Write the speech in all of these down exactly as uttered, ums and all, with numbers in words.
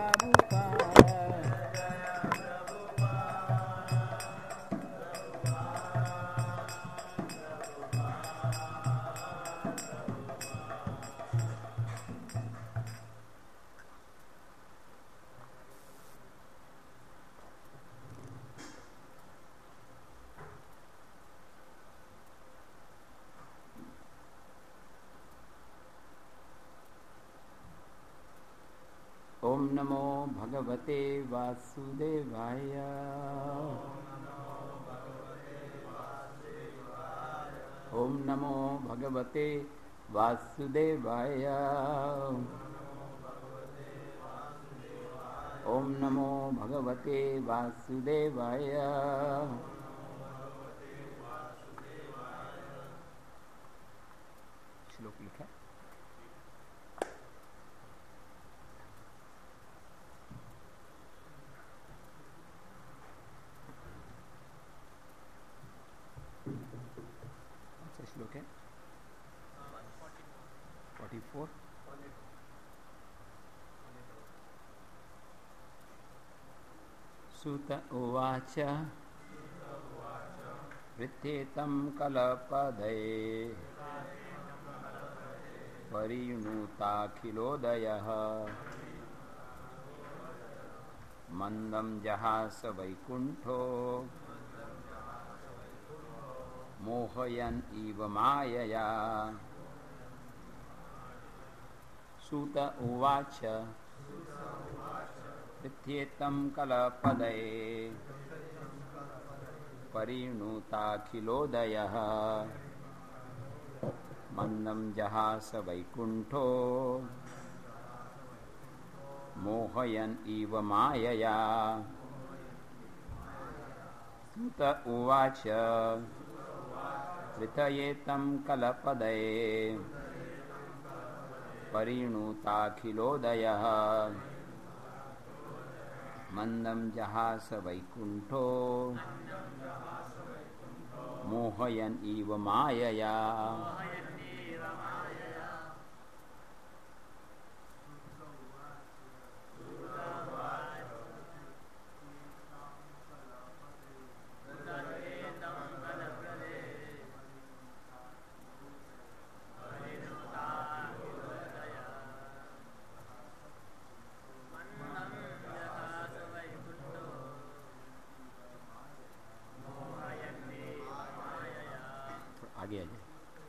ओम नमो भगवते वासुदेवाय। ओम नमो भगवते वासुदेवाय। ओम नमो भगवते वासुदेवाय। श्लोक लिखा। श्लोक है फोर्टी फोर। सुत उवाच वृत्तेतं कलपदये परिणुताखिलोदयः मंदं जहास वैकुंठो मोहयन् इव मायया। सूत उवाच वृत्तेतं कलपदये परिणुताखिलोदयः मंदं जहास वैकुंठो मोहयन् इव मायया। सूत उवाच वृथयेतं कलपदये परिणुताखिलोदयः मंदं जहास वैकुंठो मोहयन् इव मायया। आगे आ जाए।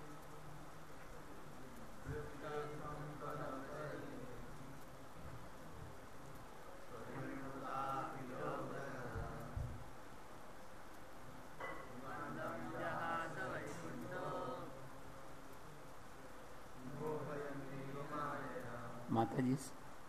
माता जी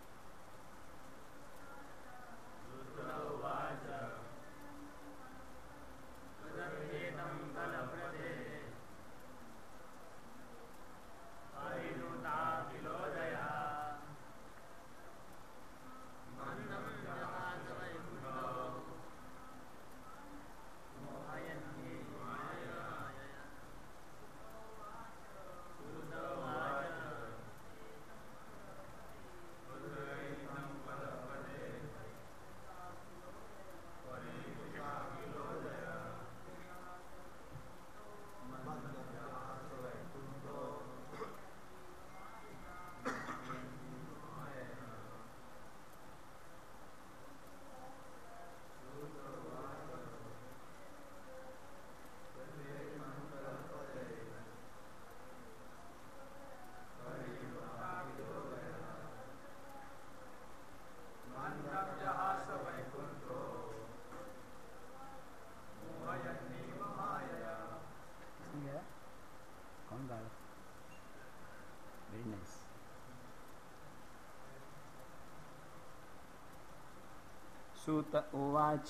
सूत उवाच।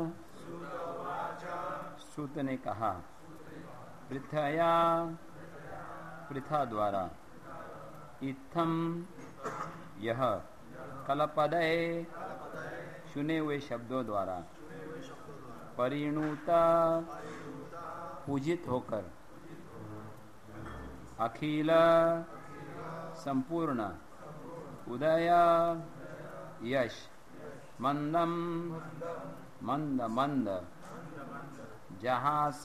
सूत ने कहा पृथया पृथा द्वारा इत्थम यह कलपदये चुने हुए शब्दों द्वारा परिणुता पूजित होकर अखिल संपूर्ण उदय यश मंदम मंद मंद जहास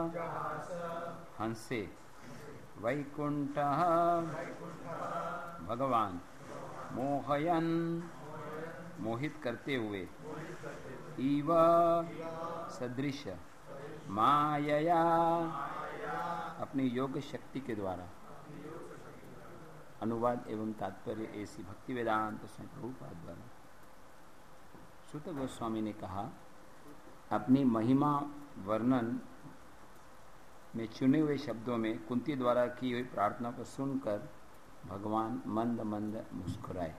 हंसे वैकुंठ भगवान मोहयन मोहित करते हुए इव सदृश मायया अपनी योग शक्ति के द्वारा। अनुवाद एवं तात्पर्य ऐसी भक्ति वेदांत स्वामी प्रभुपाद द्वारा। सूत गोस्वामी ने कहा, अपनी महिमा वर्णन में चुने हुए शब्दों में कुंती द्वारा की हुई प्रार्थना को सुनकर भगवान मंद मंद मुस्कुराए।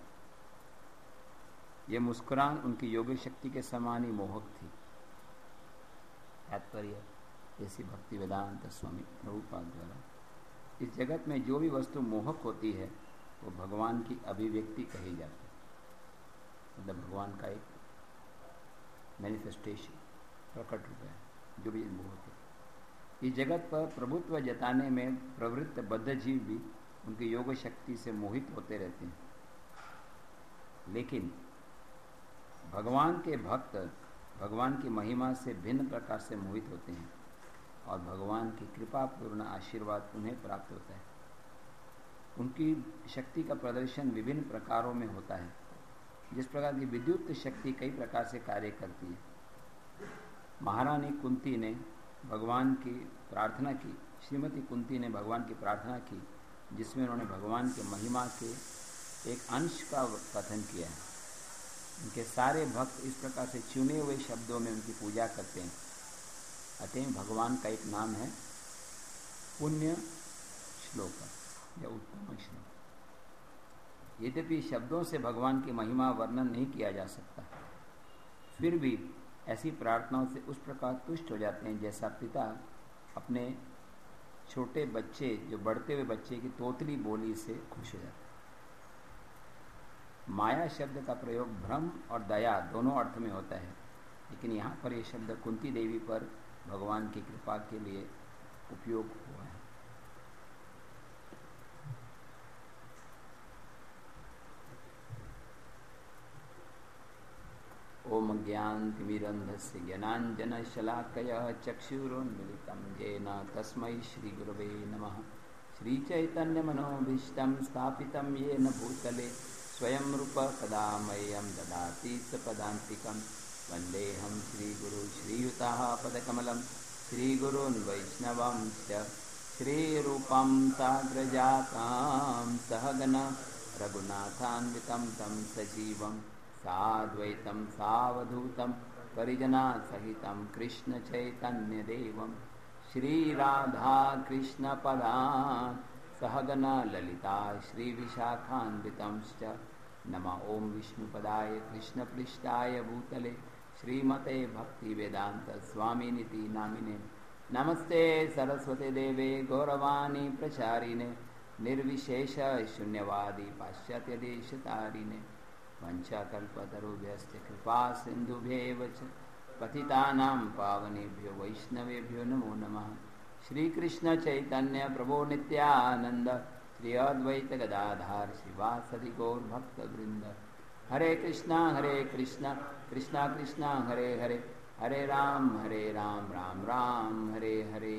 यह मुस्कुरान उनकी योग शक्ति के समान ही मोहक थी। तात्पर्य ऐसी भक्ति वेदांत स्वामी प्रभुपाद द्वारा। इस जगत में जो भी वस्तु मोहक होती है वो भगवान की अभिव्यक्ति कही जाती है, मतलब भगवान का एक मैनिफेस्टेशन, प्रकट रूप है जो भी मोहक है। इस जगत पर प्रभुत्व जताने में प्रवृत्त बद्ध जीव भी उनकी योग शक्ति से मोहित होते रहते हैं, लेकिन भगवान के भक्त भगवान की महिमा से भिन्न प्रकार से मोहित होते हैं और भगवान की कृपापूर्ण आशीर्वाद उन्हें प्राप्त होता है। उनकी शक्ति का प्रदर्शन विभिन्न प्रकारों में होता है। जिस प्रकार की विद्युत शक्ति कई प्रकार से कार्य करती है। महारानी कुंती ने भगवान की प्रार्थना की, श्रीमती कुंती ने भगवान की प्रार्थना की, जिसमें उन्होंने भगवान के महिमा के एक अंश का कथन किया है। उनके सारे भक्त इस प्रकार से चुने हुए शब्दों में उनकी पूजा करते हैं। अतः भगवान का एक नाम है पुण्य श्लोक या उत्तम श्लोक। यद्यपि शब्दों से भगवान की महिमा वर्णन नहीं किया जा सकता, फिर भी ऐसी प्रार्थनाओं से उस प्रकार तुष्ट हो जाते हैं जैसा पिता अपने छोटे बच्चे, जो बढ़ते हुए बच्चे की तोतली बोली से खुश हो जाते हैं। माया शब्द का प्रयोग भ्रम और दया दोनों अर्थ में होता है, लेकिन यहाँ पर यह शब्द कुंती देवी पर भगवान की कृपा के लिए उपयोग हुआ है। ओम ज्ञानतिमिरन्धस्य ज्ञानाञ्जनशलाकया चक्षुरुन्मिलितं येन तस्मै श्रीगुरवे नमः। श्रीचैतन्यमनोभीष्टं स्थापितं येन भूतले स्वयं रूप कदा मह्यं ददाति सपदान्तिकं। वन्देऽहं श्रीगुरु श्रीयुताः पदकमलं श्रीगुरून् वैष्णवांश्च श्रीरूपं साग्रजातां सहगण रघुनाथान्वितं तं सजीवं साद्वैतं सावधूतं परिजनासहितं कृष्णचैतन्यदेवं श्रीराधा कृष्णपदान् सहगण ललिता श्रीविशाखान्वितंश्च। नमः ओं विष्णुपदाय कृष्णपृष्ठाय भूतले श्रीमते भक्तिवेदांत स्वामिनिति नामिने। नमस्ते सरस्वती देवे गौरवाणी प्रचारिणे निर्विशेष शून्यवादी पाश्चात्यदेशतारिणे। वंशाकल्पतरुभ्यश्च कृपा सिन्धुभ्येव च पतितानां पावनेभ्यो वैष्णवेभ्यो नमो नमः। श्री कृष्ण चैतन्य प्रभो नित्यानंद श्री अद्वैत गदाधार श्रीवासदि गौर भक्त वृंद। हरे कृष्णा हरे कृष्णा कृष्णा कृष्णा हरे हरे, हरे राम हरे राम राम राम हरे हरे।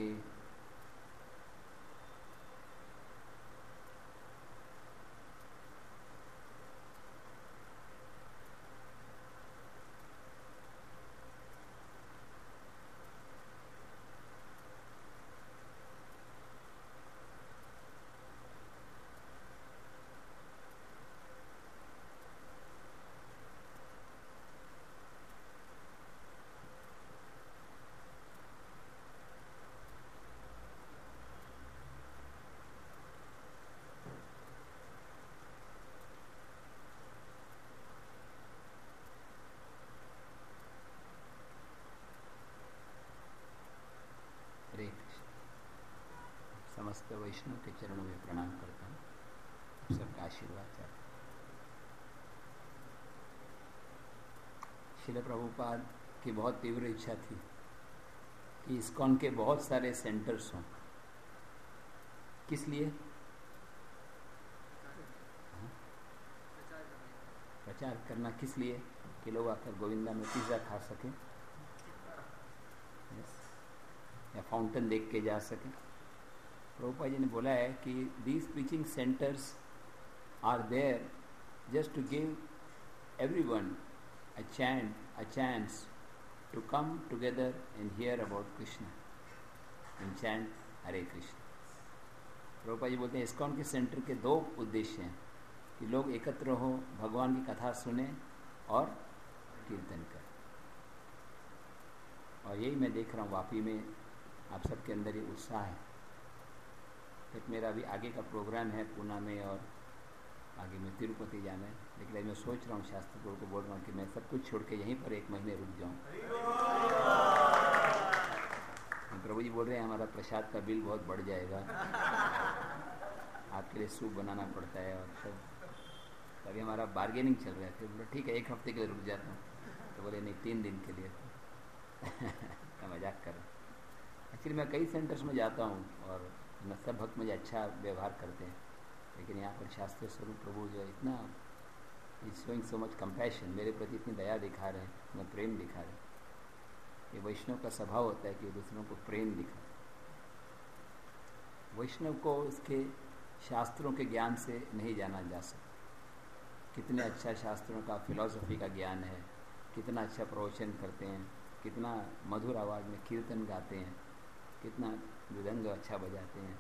समस्त वैष्णव के चरणों में प्रणाम करता हूँ, सबका आशीर्वाद चाहता हूँ। श्रील प्रभुपाद की बहुत तीव्र इच्छा थी कि इस्कॉन के बहुत सारे सेंटर्स हों। किस लिए? प्रचार करना किस लिए? कि लोग आकर गोविंदा में पिज़्ज़ा खा सकें या फाउंटेन देख के जा सकें। प्रभुपाद जी ने बोला है कि these preaching centres are there just to give everyone a chant, a chance to come together and hear about Krishna and chant Hare Krishna. Prabhupada ji बोलते हैं इस्कॉन के सेंटर के दो उद्देश्य हैं कि लोग एकत्र हो, भगवान की कथा सुने और कीर्तन करें। और यही मैं देख रहा हूँ वापी में आप सबके अंदर ये उत्साह है। फिर मेरा अभी आगे का प्रोग्राम है पूना में और आगे में तिरुपति जाना है, लेकिन मैं सोच रहा हूँ शास्त्री गुरु को बोल रहा हूँ कि मैं सब कुछ छोड़ के यहीं पर एक महीने रुक जाऊँ। प्रभु जी बोल रहे हैं हमारा प्रसाद का बिल बहुत बढ़ जाएगा, आपके लिए सूप बनाना पड़ता है और सब। अभी हमारा बार्गेनिंग चल रहा है। फिर बोला ठीक है एक हफ्ते के लिए रुक जाता हूँ, तो बोले नहीं तीन दिन के लिए। मैं मजाक कर रहा हूँ। एक्चुअली मैं कई सेंटर्स में जाता हूँ और सब भक्त मुझे अच्छा व्यवहार करते हैं, लेकिन यहाँ पर शास्त्रीय स्वरूप प्रभु जो है इतना is showing so much compassion, मेरे प्रति इतनी दया दिखा रहे हैं, इतना प्रेम दिखा रहे हैं। ये वैष्णव का स्वभाव होता है कि दूसरों को प्रेम दिखा। वैष्णव को उसके शास्त्रों के ज्ञान से नहीं जाना जा सकता। कितने अच्छा शास्त्रों का फिलॉसफी का ज्ञान है, कितना अच्छा प्रवचन करते हैं, कितना मधुर आवाज़ में कीर्तन गाते हैं, कितना मृदंग अच्छा बजाते हैं।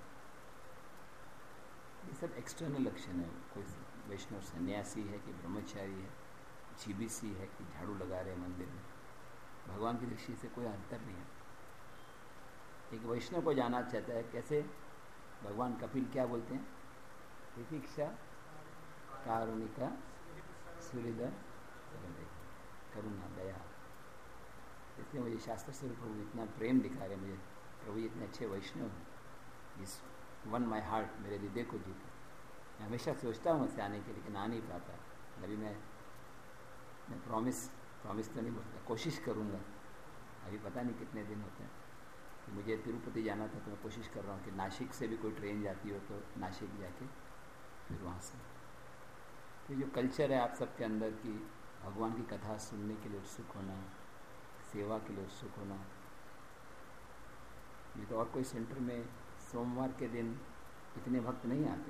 ये सब एक्सटर्नल लक्षण है। कोई वैष्णव सन्यासी है कि ब्रह्मचारी है, जीबीसी है कि झाड़ू लगा रहे मंदिर में, भगवान की दृष्टि से कोई अंतर नहीं है। एक वैष्णव को जाना चाहता है कैसे, भगवान कपिल क्या बोलते हैं, प्रतीक्षा कारुणिका सूर्यदय करुणा दया। इसलिए मुझे शास्त्र से प्रभु इतना प्रेम दिखा रहे, मुझे प्रभु इतने अच्छे वैष्णव हैं। इस वन माई हार्ट, मेरे हृदय को जीते। मैं हमेशा सोचता हूँ उससे आने के, लेकिन आ नहीं पाता। अभी मैं मैं प्रॉमिस प्रॉमिस तो नहीं बोलता, कोशिश करूँगा। अभी पता नहीं कितने दिन होते हैं। तो मुझे तिरुपति जाना था, तो मैं कोशिश कर रहा हूँ कि नासिक से भी कोई ट्रेन जाती हो तो नासिक जाके फिर वहाँ से। तो जो कल्चर है आप सबके अंदर की भगवान की कथा सुनने के लिए उत्सुक होना, सेवा के लिए उत्सुक होना, ये तो और कोई सेंटर में सोमवार के दिन इतने भक्त नहीं आते।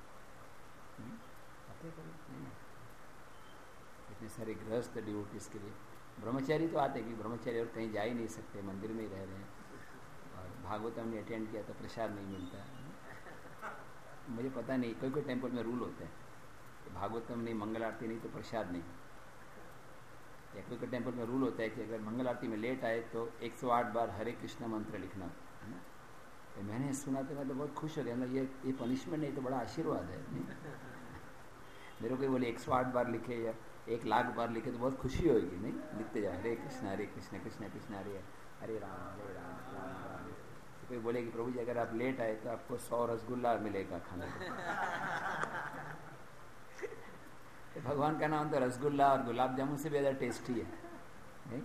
आते कभी नहीं आते इतने सारे गृहस्थ डिवोटीज के लिए। ब्रह्मचारी तो आते कि ब्रह्मचारी और कहीं जा ही नहीं सकते, मंदिर में ही रह रहे हैं। और भागवतम ने अटेंड किया तो प्रसाद नहीं मिलता है। मुझे पता नहीं, कोई कोई टेम्पल में रूल होता है कि भागवतम नहीं, मंगल आरती नहीं तो प्रसाद नहीं। या कोई कोई टेम्पल में रूल होता है कि अगर मंगल आरती में लेट आए तो एक सौ आठ बार हरे कृष्ण मंत्र लिखना है ना। तो मैंने सुना तो मैं तो बहुत खुश हो गया, ये ये पनिशमेंट नहीं तो बड़ा आशीर्वाद है। मेरे को बोले एक सौ आठ बार लिखे या एक लाख बार लिखे तो बहुत खुशी होगी, नहीं? लिखते जाए हरे कृष्ण हरे कृष्ण कृष्ण कृष्ण हरे हरे राम हरे राम राम राम। तो कोई बोले कि प्रभु जी अगर आप लेट आए तो आपको सौ रसगुल्ला मिलेगा खाने को। तो भगवान का नाम तो रसगुल्ला और गुलाब जामुन से भी ज़्यादा टेस्टी है, नहीं?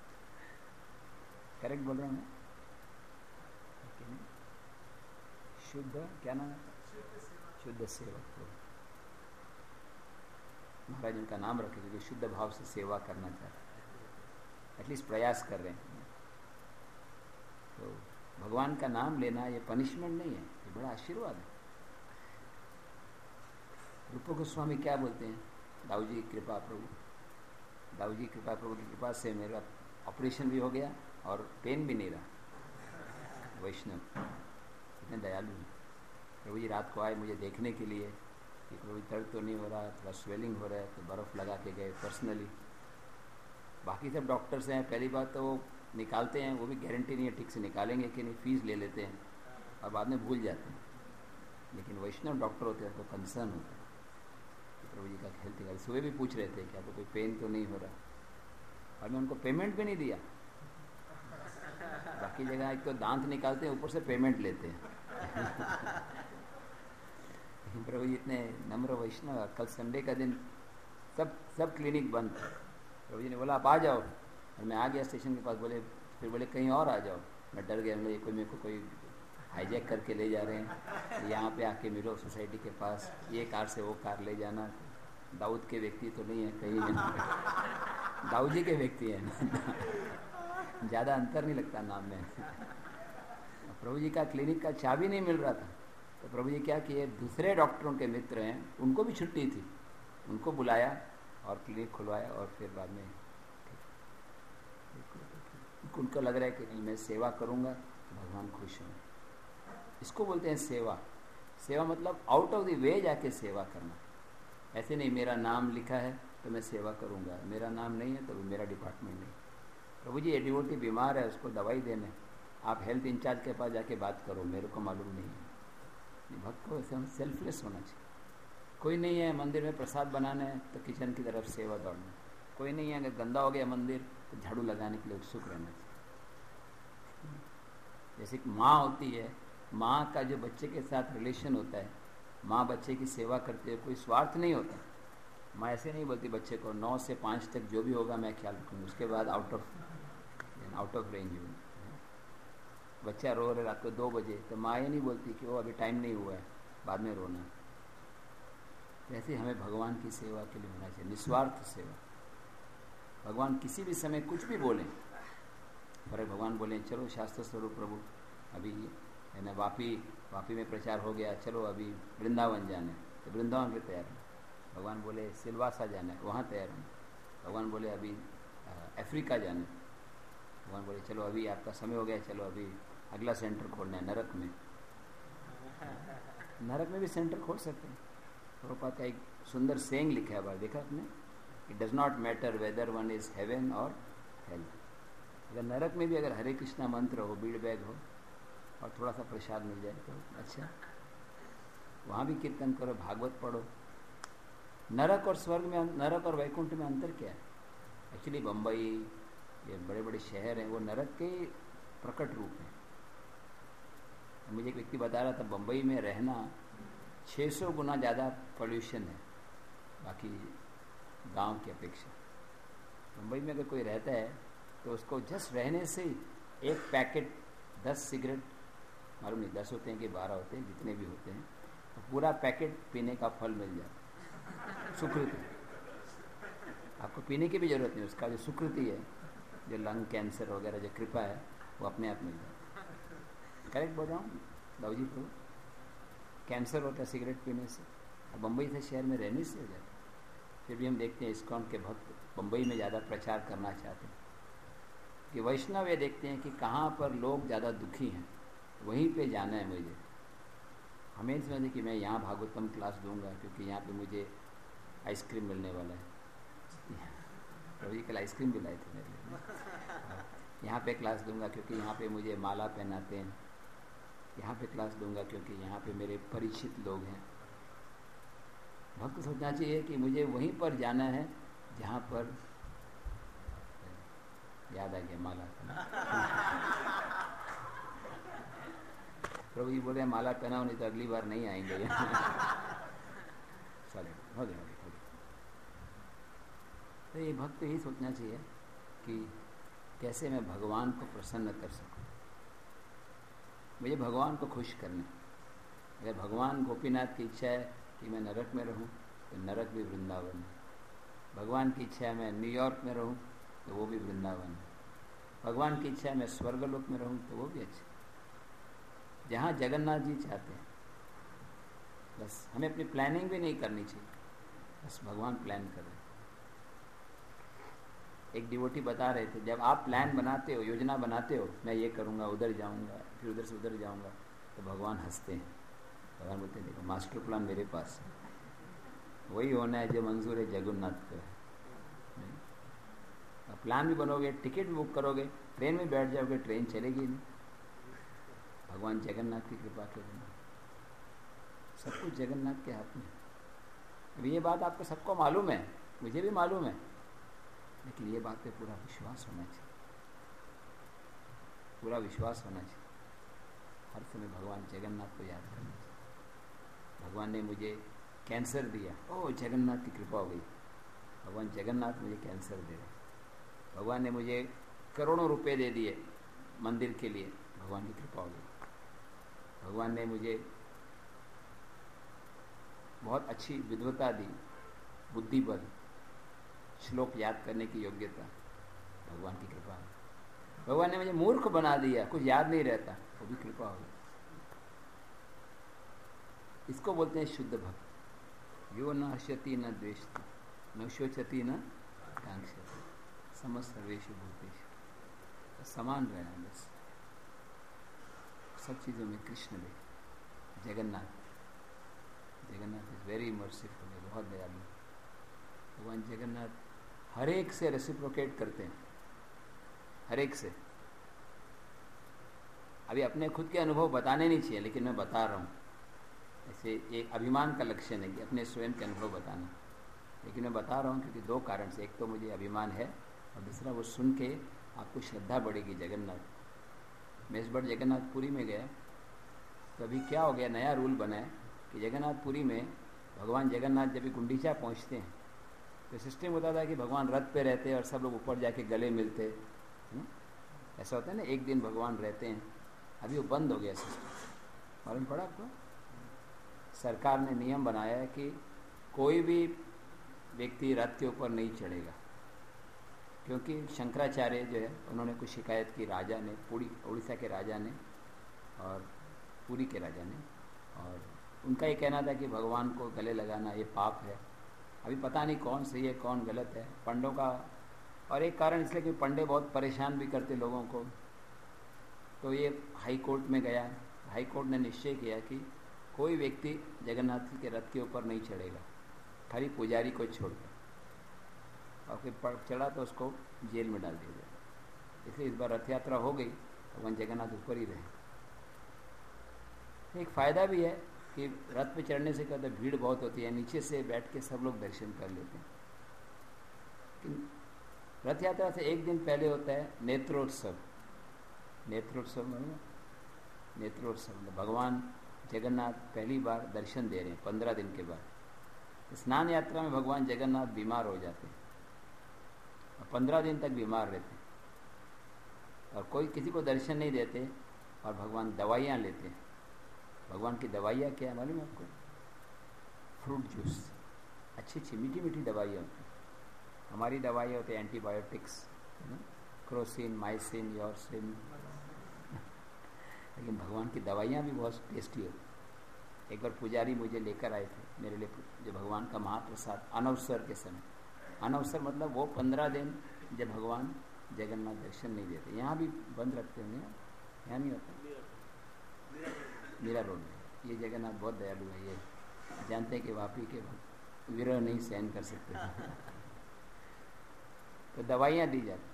करेक्ट बोल रहा हूँ मैं? शुद्ध क्या नाम है? शुद्ध सेवक। महाराज उनका नाम रखे क्योंकि शुद्ध भाव से सेवा करना चाहते हैं, एटलीस्ट प्रयास कर रहे हैं। तो भगवान का नाम लेना ये पनिशमेंट नहीं है, ये बड़ा आशीर्वाद है। रूप गोस्वामी क्या बोलते हैं, दाऊ जी कृपा प्रभु, दाऊ जी कृपा प्रभु की कृपा से मेरा ऑपरेशन भी हो गया और पेन भी नहीं रहा। वैष्णव इतने दयालु हैं। प्रभु जी रात को आए मुझे देखने के लिए कि प्रभु दर्द तो नहीं हो रहा, थोड़ा स्वेलिंग हो रहा है, तो बर्फ़ लगा के गए पर्सनली। बाकी सब डॉक्टर्स हैं, पहली बात तो वो निकालते हैं, वो भी गारंटी नहीं है ठीक से निकालेंगे कि नहीं, फीस ले लेते हैं और बाद में भूल जाते हैं। लेकिन वैष्णव डॉक्टर होते हैं तो कंसर्न होता है कि प्रभु जी का हेल्थ का। सुबह भी पूछ रहे थे क्या तो कोई पेन तो नहीं हो रहा, और मैं उनको पेमेंट भी नहीं दिया। बाकी जगह एक तो दांत निकालते हैं, ऊपर से पेमेंट लेते हैं। प्रभु जी इतने नम्र वैष्णव। कल संडे का दिन सब सब क्लिनिक बंद था। प्रभु जी ने बोला आप आ जाओ, और मैं आ गया स्टेशन के पास। बोले फिर बोले कहीं और आ जाओ। मैं डर गया, मुझे कोई मेरे को कोई हाईजैक करके ले जा रहे हैं, यहाँ पे आके मिलो सोसाइटी के पास, ये कार से वो कार ले जाना। दाऊद के व्यक्ति तो नहीं है, कहीं दाऊद जी के व्यक्ति है। ज़्यादा अंतर नहीं लगता नाम में। प्रभु जी का क्लिनिक का चाबी नहीं मिल रहा था, तो प्रभु जी क्या किए, दूसरे डॉक्टरों के मित्र हैं, उनको भी छुट्टी थी, उनको बुलाया और क्लिनिक खुलवाया, और फिर बाद में उनको लग रहा है कि नहीं मैं सेवा करूंगा तो भगवान खुश होंगे। इसको बोलते हैं सेवा। सेवा मतलब आउट ऑफ द वे जाके सेवा करना। ऐसे नहीं मेरा नाम लिखा है तो मैं सेवा करूंगा, मेरा नाम नहीं है तो मेरा डिपार्टमेंट नहीं। प्रभु जी ये डिवोटी बीमार है, उसको दवाई देने, आप हेल्थ इंचार्ज के पास जाके बात करो, मेरे को मालूम नहीं है। भक्त को ऐसे सेल्फलेस होना चाहिए। कोई नहीं है मंदिर में प्रसाद बनाना है तो किचन की तरफ सेवा दौड़ना, कोई नहीं है अगर गंदा हो गया मंदिर तो झाड़ू लगाने के लिए उत्सुक रहना चाहिए। जैसे कि माँ होती है, माँ का जो बच्चे के साथ रिलेशन होता है, माँ बच्चे की सेवा करती है, कोई स्वार्थ नहीं होता। माँ ऐसे नहीं बोलती बच्चे को नौ से पाँच तक जो भी होगा मैं ख्याल रखूँगी, उसके बाद out of out of range हूँ। बच्चा रो रहे रात को दो बजे तो माँ ये नहीं बोलती कि वो अभी टाइम नहीं हुआ है, बाद में रोना। ऐसे हमें भगवान की सेवा के लिए होना चाहिए, निस्वार्थ सेवा। भगवान किसी भी समय कुछ भी बोलें, पर भगवान बोले चलो शास्त्र स्वरूप प्रभु अभी है ना वापी वापी में प्रचार हो गया, चलो अभी वृंदावन जाना है तो वृंदावन के तैयार हैं। भगवान बोले सिलवासा जाना है, वहाँ तैयार हैं। भगवान बोले अभी अफ्रीका जाना है, भगवान बोले चलो अभी आपका समय हो गया, चलो अभी अगला सेंटर खोलना है नरक में। नरक में भी सेंटर खोल सकते हैं। प्रभुपाद का एक सुंदर सेइंग लिखा है, बार देखा आपने, it does not matter whether one is heaven और हेल। अगर नरक में भी अगर हरे कृष्णा मंत्र हो, बीड़ बैग हो और थोड़ा सा प्रसाद मिल जाए तो अच्छा, वहाँ भी कीर्तन करो, भागवत पढ़ो। नरक और स्वर्ग में, नरक और वैकुंठ में अंतर क्या है? एक्चुअली बम्बई ये बड़े बड़े शहर हैं, वो नरक के प्रकट रूप हैं। मुझे एक व्यक्ति बता रहा था बम्बई में रहना छह सौ गुना ज़्यादा पोल्यूशन है बाकी गांव की अपेक्षा। मुंबई में अगर कोई रहता है तो उसको जस्ट रहने से एक पैकेट दस सिगरेट, मालूम नहीं दस होते हैं कि बारह होते हैं, जितने भी होते हैं, तो पूरा पैकेट पीने का फल मिल जाता। सुकृति, आपको पीने की भी जरूरत नहीं, उसका जो सुकृति है, जो लंग कैंसर वगैरह जो कृपा है, वो अपने आप मिल जाता। करेक्ट बोल रहा हूँ दाऊ जी? प्रभु कैंसर होता है सिगरेट पीने से, और बम्बई से शहर में रहने से हो जाता है। फिर भी हम देखते हैं इस्कॉन के भक्त बम्बई में ज़्यादा प्रचार करना चाहते हैं कि वैष्णव ये देखते हैं कि कहाँ पर लोग ज़्यादा दुखी हैं, वहीं पे जाना है मुझे। हमें समझे कि मैं यहाँ भागवतम क्लास दूंगा क्योंकि यहाँ पे मुझे आइसक्रीम मिलने वाला है। प्रभु जी कल आइसक्रीम भी लाए थे मेरे लिए। यहाँ पे क्लास दूंगा क्योंकि यहाँ पे मुझे माला पहनाते हैं। यहाँ पे क्लास दूंगा क्योंकि यहाँ पे मेरे परिचित लोग हैं। भक्त सोचना चाहिए कि मुझे वहीं पर जाना है जहाँ पर, याद आ गया माला। प्रभु जी बोल रहे हैं माला पहनाओ नहीं तो अगली बार नहीं आएंगे। चले हो गया, हो गया। तो ये भक्त यही सोचना चाहिए कि कैसे मैं भगवान को प्रसन्न कर सकूं, मुझे भगवान को खुश करना। अगर भगवान गोपीनाथ की इच्छा है कि मैं नरक में रहूं तो नरक भी वृंदावन है। भगवान की इच्छा है मैं न्यूयॉर्क में रहूं तो वो भी वृंदावन है। भगवान की इच्छा है मैं स्वर्गलोक में रहूं तो वो भी अच्छा। जहाँ जगन्नाथ जी चाहते हैं, बस हमें अपनी प्लानिंग भी नहीं करनी चाहिए, बस भगवान प्लान कर रहे हैं। एक डिवोटी बता रहे थे, जब आप प्लान बनाते हो, योजना बनाते हो, मैं ये करूँगा, उधर जाऊँगा, फिर उधर से उधर जाऊँगा, तो भगवान हंसते हैं। भगवान बोलते हैं देखो मास्टर प्लान मेरे पास है, वही होना है जो मंजूर है जगन्नाथ को है। अब प्लान भी बनोगे, टिकट भी बुक करोगे, ट्रेन में बैठ जाओगे, ट्रेन चलेगी नहीं। भगवान जगन्नाथ की कृपा के बिना सब कुछ जगन्नाथ के हाथ में। अब ये बात आपको सबको मालूम है, मुझे भी मालूम है, लेकिन ये बात पे पूरा विश्वास होना चाहिए, पूरा विश्वास होना चाहिए। हर समय भगवान जगन्नाथ को याद करना चाहिए। भगवान ने मुझे कैंसर दिया, ओह जगन्नाथ की कृपा हो गई, भगवान जगन्नाथ मुझे कैंसर दे रहे। भगवान ने मुझे करोड़ों रुपए दे दिए मंदिर के लिए, भगवान की कृपा हो गई। भगवान ने मुझे बहुत अच्छी विद्वता दी, बुद्धि बल, श्लोक याद करने की योग्यता, भगवान की कृपा है। भगवान ने मुझे मूर्ख बना दिया, कुछ याद नहीं रहता, वो भी कृपा हो। इसको बोलते हैं शुद्ध भक्त। यो न हर्षति न द्वेषति न शोचति न कांक्षति समस्त सर्वेषु भूतेषु, समान रहना बस, सब चीज़ों में कृष्ण देख। Jagannath Jagannath is very merciful, बहुत दयालु। भगवान जगन्नाथ हर एक से रेसिप्रोकेट करते हैं, हर एक से। अभी अपने खुद के अनुभव बताने नहीं चाहिए, लेकिन मैं बता रहा हूँ। ऐसे एक अभिमान का लक्षण है कि अपने स्वयं के अनुभव बताना, लेकिन मैं बता रहा हूँ क्योंकि दो कारण से। एक तो मुझे अभिमान है और दूसरा वो सुन के आपको श्रद्धा बढ़ेगी। जगन्नाथ मैं इस बार जगन्नाथपुरी में गया, तो अभी क्या हो गया, नया रूल बना है कि जगन्नाथपुरी में भगवान जगन्नाथ जब भी गुंडीचा पहुँचते हैं तो सिस्टम होता था कि भगवान रथ पे रहते हैं और सब लोग ऊपर जाके गले मिलते हैं। ऐसा होता है ना, एक दिन भगवान रहते हैं। अभी वो बंद हो गया सिस्टम। मालूम पड़ा आपको? सरकार ने नियम बनाया है कि कोई भी व्यक्ति रथ के ऊपर नहीं चढ़ेगा, क्योंकि शंकराचार्य जो है उन्होंने कुछ शिकायत की राजा ने, पूरी उड़ीसा के राजा ने और पुरी के राजा ने, और उनका ये कहना था कि भगवान को गले लगाना ये पाप है। अभी पता नहीं कौन सही है कौन गलत है, पंडों का। और एक कारण इसलिए कि पंडे बहुत परेशान भी करते लोगों को, तो ये हाई कोर्ट में गया। हाई कोर्ट ने निश्चय किया कि कोई व्यक्ति जगन्नाथ के रथ के ऊपर नहीं चढ़ेगा, खाली पुजारी को छोड़कर। और फिर चढ़ा तो उसको जेल में डाल दिया गया। इसलिए इस बार रथ यात्रा हो गई, भगवान जगन्नाथ ऊपर ही रहे। एक फ़ायदा भी है कि रथ पे चढ़ने से कहते भीड़ बहुत होती है, नीचे से बैठ के सब लोग दर्शन कर लेते हैं। रथ यात्रा से एक दिन पहले होता है नेत्रोत्सव। नेत्रोत्सव में नेत्रोत्सव भगवान जगन्नाथ पहली बार दर्शन दे रहे हैं पंद्रह दिन के बाद। स्नान यात्रा में भगवान जगन्नाथ बीमार हो जाते हैं और पंद्रह दिन तक बीमार रहते हैं, और कोई किसी को दर्शन नहीं देते, और भगवान दवाइयाँ लेते हैं। भगवान की दवाइयाँ क्या है मालूम है आपको? फ्रूट जूस, अच्छी अच्छी मीठी मीठी दवाइयाँ होती हैं। हमारी दवाइयाँ होती हैं एंटीबायोटिक्स, क्रोसिन, माइसिन, यॉर्सिन, लेकिन भगवान की दवाइयाँ भी बहुत टेस्टी होती। एक बार पुजारी मुझे लेकर आए थे मेरे लिए जो भगवान का महाप्रसाद अनवसर के समय। अनवसर मतलब वो पंद्रह दिन जब भगवान जगन्नाथ दर्शन नहीं देते। यहाँ भी बंद रखते होंगे, यहाँ नहीं होता। मीरा रोड में ये जगन्नाथ बहुत दयालु है, ये जानते हैं कि वापी के विरह नहीं सहन कर सकते तो दवाइयाँ दी जाती।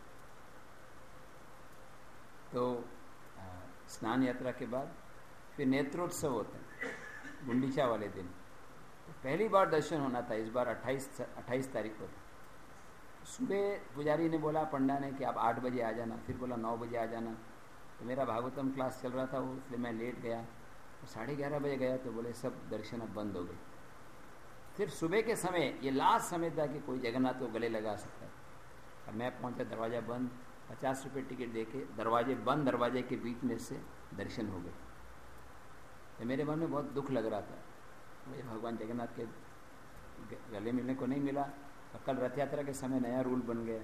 तो स्नान यात्रा के बाद फिर नेत्रोत्सव होता है गुंडीचा वाले दिन। तो पहली बार दर्शन होना था, इस बार अट्ठाईस अट्ठाईस तारीख को था। सुबह पुजारी ने बोला, पंडा ने, कि आप आठ बजे आ जाना, फिर बोला नौ बजे आ जाना। तो मेरा भागवतम क्लास चल रहा था वो, इसलिए मैं लेट गया। तो साढ़े ग्यारह बजे गया तो बोले सब दर्शन अब बंद हो गए। फिर सुबह के समय, ये लास्ट समय था कि कोई जगन्नाथ को गले लगा सकता है, और मैं पहुंचा, दरवाज़ा बंद, पचास रुपये टिकट दे के दरवाजे बंद, दरवाजे के बीच में से दर्शन हो गए। तो मेरे मन में बहुत दुख लग रहा था, मुझे भगवान जगन्नाथ के गले मिलने को नहीं मिला। और कल रथ यात्रा के समय नया रूल बन गया,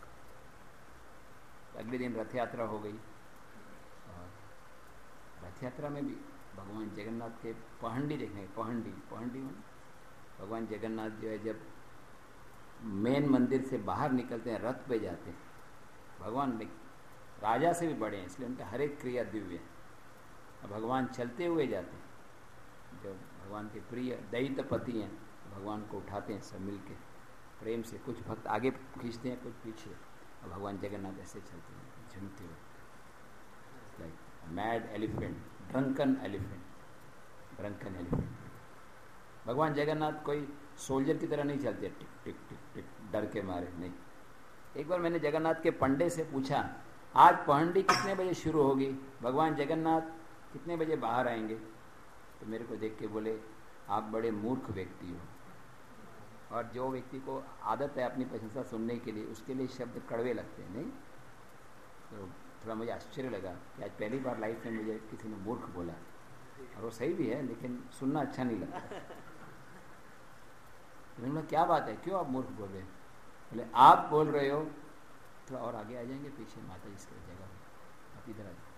अगले दिन रथ यात्रा हो गई। और रथ यात्रा में भी भगवान जगन्नाथ के पहंडी देखने, पहंडी पहंडी में भगवान जगन्नाथ जो है जब मेन मंदिर से बाहर निकलते हैं, रथ पे जाते हैं। भगवान राजा से भी बड़े हैं, इसलिए उनका हर एक क्रिया दिव्य है। और भगवान चलते हुए जाते हैं। जो भगवान के प्रिय दैत्यपति हैं, भगवान को उठाते हैं सब मिल के प्रेम से। कुछ भक्त आगे खींचते हैं, कुछ पीछे, और भगवान जगन्नाथ ऐसे चलते हैं झूमते हुए, like mad elephant, drunken elephant, drunken elephant. भगवान जगन्नाथ कोई सोल्जर की तरह नहीं चलते टिक टिक टिक टिक डर के मारे, नहीं। एक बार मैंने जगन्नाथ के पंडे से पूछा, आज पहंडी कितने बजे शुरू होगी, भगवान जगन्नाथ कितने बजे बाहर आएंगे? तो मेरे को देख के बोले, आप बड़े मूर्ख व्यक्ति हो। और जो व्यक्ति को आदत है अपनी प्रशंसा सुनने के लिए, उसके लिए शब्द कड़वे लगते हैं, नहीं? तो थोड़ा मुझे आश्चर्य लगा कि आज पहली बार लाइफ में मुझे किसी ने मूर्ख बोला, और वो सही भी है, लेकिन सुनना अच्छा नहीं लगता। तो मैंने बोला क्या बात है, क्यों आप मूर्ख बोल रहे हैं? बोले आप बोल रहे हो, थोड़ा और आगे आ जाएंगे, पीछे माता जी की जगह है, आप इधर आ जाए।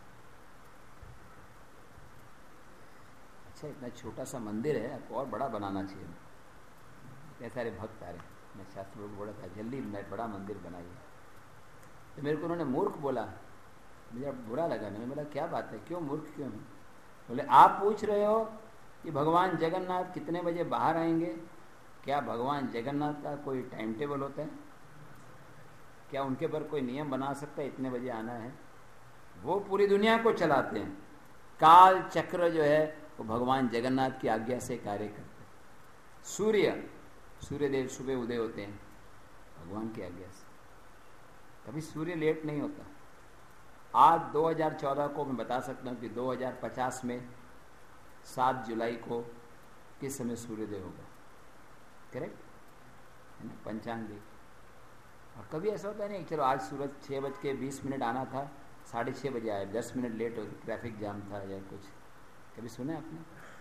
अच्छा इतना छोटा सा मंदिर है, आपको और बड़ा बनाना चाहिए। इतने सारे भक्त आ रहे हैं, मैं शास्त्र को बोला था जल्दी मैं बड़ा मंदिर बनाइए। तो मेरे को उन्होंने मूर्ख बोला, मुझे बुरा लगा। मैंने बोला क्या बात है, क्यों मूर्ख क्यों है? बोले आप पूछ रहे हो कि भगवान जगन्नाथ कितने बजे बाहर आएंगे, क्या भगवान जगन्नाथ का कोई टाइम टेबल होता है? क्या उनके पर कोई नियम बना सकता है इतने बजे आना है? वो पूरी दुनिया को चलाते हैं। काल चक्र जो है वो भगवान जगन्नाथ की आज्ञा से कार्य करते हैं। सूर्य सूर्यदेव सुबह उदय होते हैं भगवान की आज्ञा से, कभी सूर्य लेट नहीं होता। आज दो हज़ार चौदह को मैं बता सकता हूँ कि दो हज़ार पचास में सात जुलाई को किस समय सूर्योदय होगा, करेक्ट है ना, पंचांग देख। और कभी ऐसा होता नहीं चलो आज सूरज छः बज के बीस मिनट आना था, साढ़े छः बजे आए, दस मिनट लेट हो, ट्रैफिक जाम था या कुछ, कभी सुना आपने?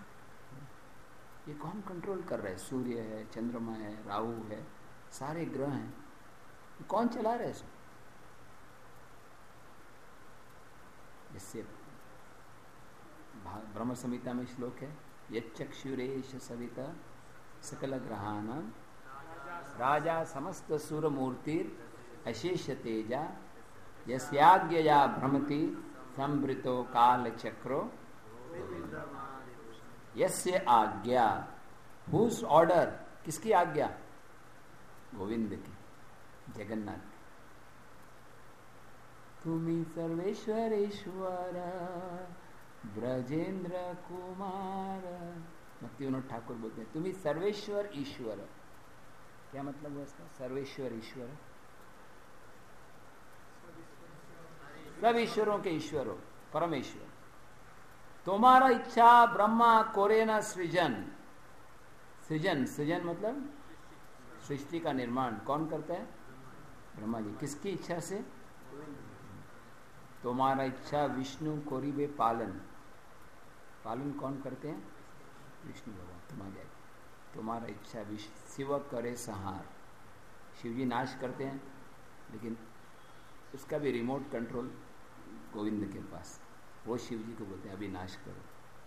ये कौन कंट्रोल कर रहा है? सूर्य है, चंद्रमा है, राहु है, सारे ग्रह हैं, कौन चला रहा है इसको? जिससे ब्रह्म संहिता में श्लोक है, यच्चक्षुरेश सविता सकल ग्रहाणां राजा समस्त सूर मूर्तिर अशेष तेजा यस्याज्ञया भ्रमति संवृतो काल चक्रो यस्य आज्ञा, हुज ऑर्डर, किसकी आज्ञा? गोविंद की, जगन्नाथ की। तुम्ही सर्वेश्वरेश्वर ब्रजेंद्र कुमार, भक्ति विनोद ठाकुर बोलते हैं तुम्ही सर्वेश्वर ईश्वर। क्या मतलब हुआ इसका? सर्वेश्वर ईश्वर, सब ईश्वरों के ईश्वर हो, परमेश्वर। तुम्हारा इच्छा ब्रह्मा कोरे न सृजन, सृजन सृजन मतलब सृष्टि का निर्माण कौन करता है? ब्रह्मा जी। किसकी इच्छा से? तुम्हारा इच्छा विष्णु कोरिबे पालन, पालन कौन करते हैं? विष्णु भगवान। तुम्हारी तुम्हारा इच्छा विष्णु, शिव करे संहार, शिव जी नाश करते हैं, लेकिन उसका भी रिमोट कंट्रोल गोविंद के पास, वो शिव जी को बोलते हैं अभी नाश करो।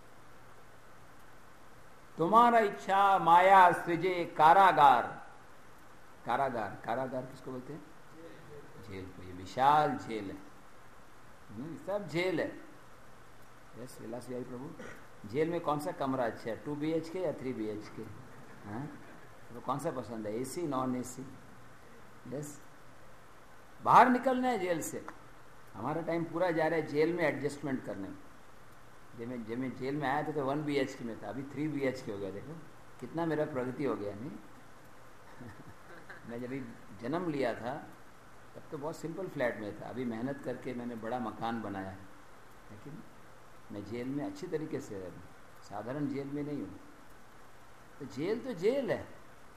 तुम्हारा इच्छा माया सृजे कारागार, कारागार कारागार किसको बोलते हैं? जेल को। ये विशाल जेल है, सब जेल है। यस विलास भाई प्रभु, जेल में कौन सा कमरा अच्छा है, टू बी एच के या थ्री बी एच के? हाँ, तो कौन सा पसंद है, एसी नॉन एसी? यस, बाहर निकलना है जेल से। हमारा टाइम पूरा जा रहा है जेल में एडजस्टमेंट करने में। जब मैं जब मैं जेल में आया था तो वन बी एच के में था, अभी थ्री बी एच के हो गया। देखो कितना मेरा प्रगति हो गया। नहीं मैं जब जन्म लिया था तब तो बहुत सिंपल फ्लैट में था, अभी मेहनत करके मैंने बड़ा मकान बनाया है। लेकिन मैं जेल में अच्छी तरीके से रहूँ, साधारण जेल में नहीं हूँ। तो जेल तो जेल है,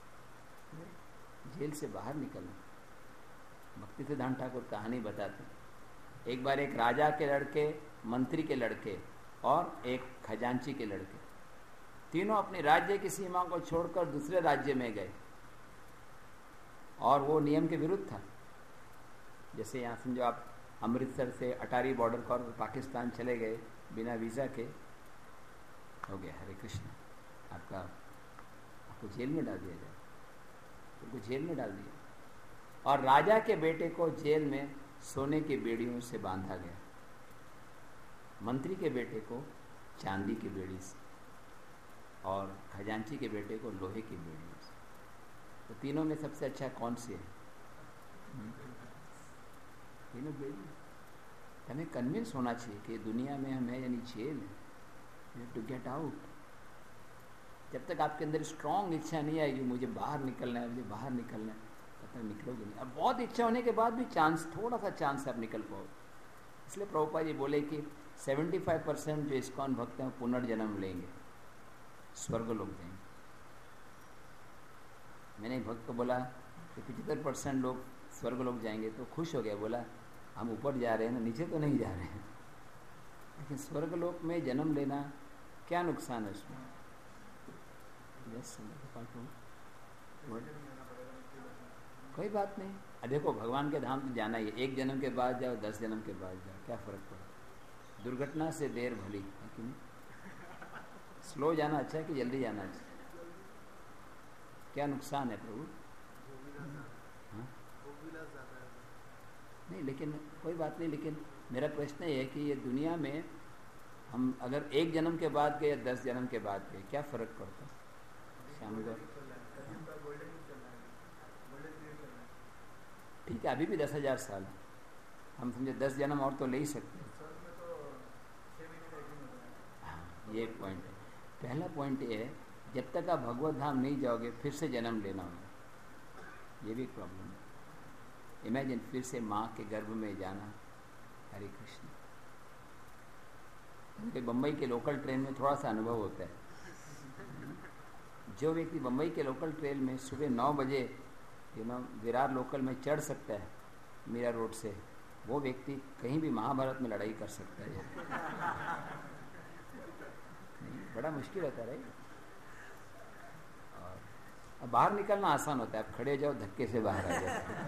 जेल से बाहर निकलना। भक्ति सिद्धांत ठाकुर कहानी बताते हैं, एक बार एक राजा के लड़के, मंत्री के लड़के और एक खजांची के लड़के, तीनों अपने राज्य की सीमा को छोड़कर दूसरे राज्य में गए, और वो नियम के विरुद्ध था। जैसे यहाँ समझो आप अमृतसर से अटारी बॉर्डर पर पाकिस्तान चले गए बिना वीज़ा के, हो गया हरे कृष्ण, आपका आपको जेल में डाल दिया जाए, उनको जेल में डाल दिया। और राजा के बेटे को जेल में सोने की बेड़ियों से बांधा गया, मंत्री के बेटे को चांदी की बेड़ी से, और खजांची के बेटे को लोहे की बेड़ियों से। तो तीनों में सबसे अच्छा कौन सी है? तीनों बेड़ी। हमें कन्विंस होना चाहिए कि दुनिया में हम है यानी जेल है, you have to get out. जब तक आपके अंदर स्ट्रॉन्ग इच्छा नहीं आएगी मुझे बाहर निकलना है, मुझे बाहर निकलना है, तब तक निकलोगे नहीं। और बहुत इच्छा होने के बाद भी चांस, थोड़ा सा चांस आप निकल पाओ। इसलिए प्रभुपाद जी बोले कि पचहत्तर परसेंट जो इस्कॉन भक्त हैं पुनर्जन्म लेंगे, स्वर्ग लोग जाएंगे। मैंने एक भक्त को बोला कि पचहत्तर परसेंट लोग स्वर्ग लोग जाएंगे, तो खुश हो गया, बोला हम ऊपर जा रहे हैं ना, नीचे तो नहीं जा रहे हैं। लेकिन स्वर्ग लोक में जन्म लेना क्या नुकसान है उसमें? यस कोई बात नहीं। देखो भगवान के धाम तो जाना ही है, एक जन्म के बाद जाओ दस जन्म के बाद जाओ, क्या फर्क पड़ा। दुर्घटना से देर भली है कि नहीं? स्लो जाना अच्छा है कि जल्दी जाना अच्छा? क्या नुकसान है प्रभु? हाँ? नहीं लेकिन कोई बात नहीं, लेकिन मेरा प्रश्न ये है कि ये दुनिया में हम अगर एक जन्म के बाद गए या दस जन्म के बाद गए, क्या फर्क पड़ता? श्याम गौर ठीक है, अभी भी दस हजार साल है, हम समझे दस जन्म और तो ले ही सकते हैं। हाँ ये पॉइंट है। पहला पॉइंट ये है, जब तक आप भगवत धाम नहीं जाओगे फिर से जन्म लेना होगा, ये भी एक प्रॉब्लम है। इमेजिन फिर से माँ के गर्भ में जाना। हरे कृष्ण। बम्बई के लोकल ट्रेन में थोड़ा सा अनुभव होता है। जो व्यक्ति बम्बई के लोकल ट्रेन में सुबह नौ बजे यू नो विरार लोकल में चढ़ सकता है मीरा रोड से, वो व्यक्ति कहीं भी महाभारत में लड़ाई कर सकता है। नहीं, बड़ा मुश्किल होता है। और अब बाहर निकलना आसान होता है, आप खड़े जाओ धक्के से बाहर आ जाओ।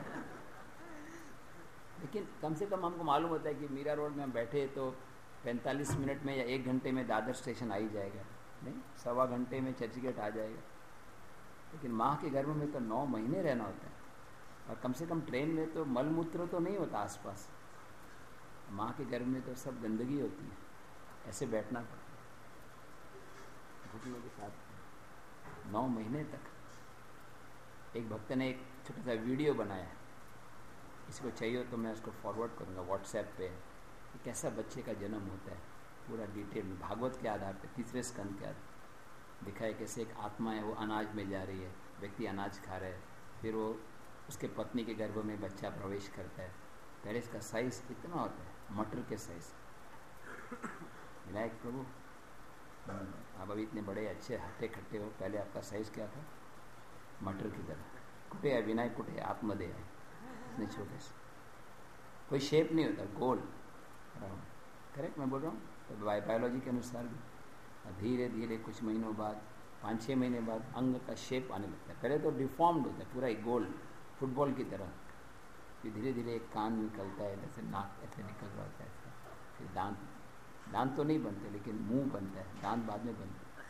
लेकिन कम से कम हमको मालूम होता है कि मीरा रोड में हम बैठे तो पैंतालीस मिनट में या एक घंटे में दादर स्टेशन आ ही जाएगा, नहीं सवा घंटे में चर्चगेट आ जाएगा। लेकिन माँ के गर्भ में तो नौ महीने रहना होता है, और कम से कम ट्रेन में तो मलमूत्र तो नहीं होता आसपास। माँ के गर्भ में तो सब गंदगी होती है, ऐसे बैठना पड़ता है घुटनों के साथ नौ महीने तक। एक भक्त ने एक छोटा सा वीडियो बनाया है, इसको चाहिए तो मैं उसको फॉरवर्ड करूँगा व्हाट्सएप पे, कि कैसा बच्चे का जन्म होता है पूरा डिटेल में, भागवत के आधार पे, तीसरे स्कंद के आधार दिखा है कैसे एक आत्मा है वो अनाज में जा रही है, व्यक्ति अनाज खा रहा है, फिर वो उसके पत्नी के गर्भ में बच्चा प्रवेश करता है। पहले इसका साइज इतना होता है मटर के साइज। विनायक प्रभु आप अभी इतने बड़े अच्छे हट्टे खट्टे हो, पहले आपका साइज क्या था? मटर की तरह। कुटे है विनायक, कुटे आत्मदेह है, इतने छोटे से, कोई शेप नहीं होता, गोल राउंड। करेक्ट मैं बोल रहा हूँ? तो बायोलॉजी के अनुसार भी धीरे धीरे कुछ महीनों बाद, पाँच छः महीने बाद अंग का शेप आने लगता है। पहले तो डिफॉर्म्ड होता है पूरा एक गोल फुटबॉल की तरह, फिर धीरे धीरे एक कान निकलता है, जैसे नाक ऐसे निकल रहा होता है, फिर दांत, दांत तो नहीं बनते लेकिन मुंह बनता है, दांत बाद में बनते हैं।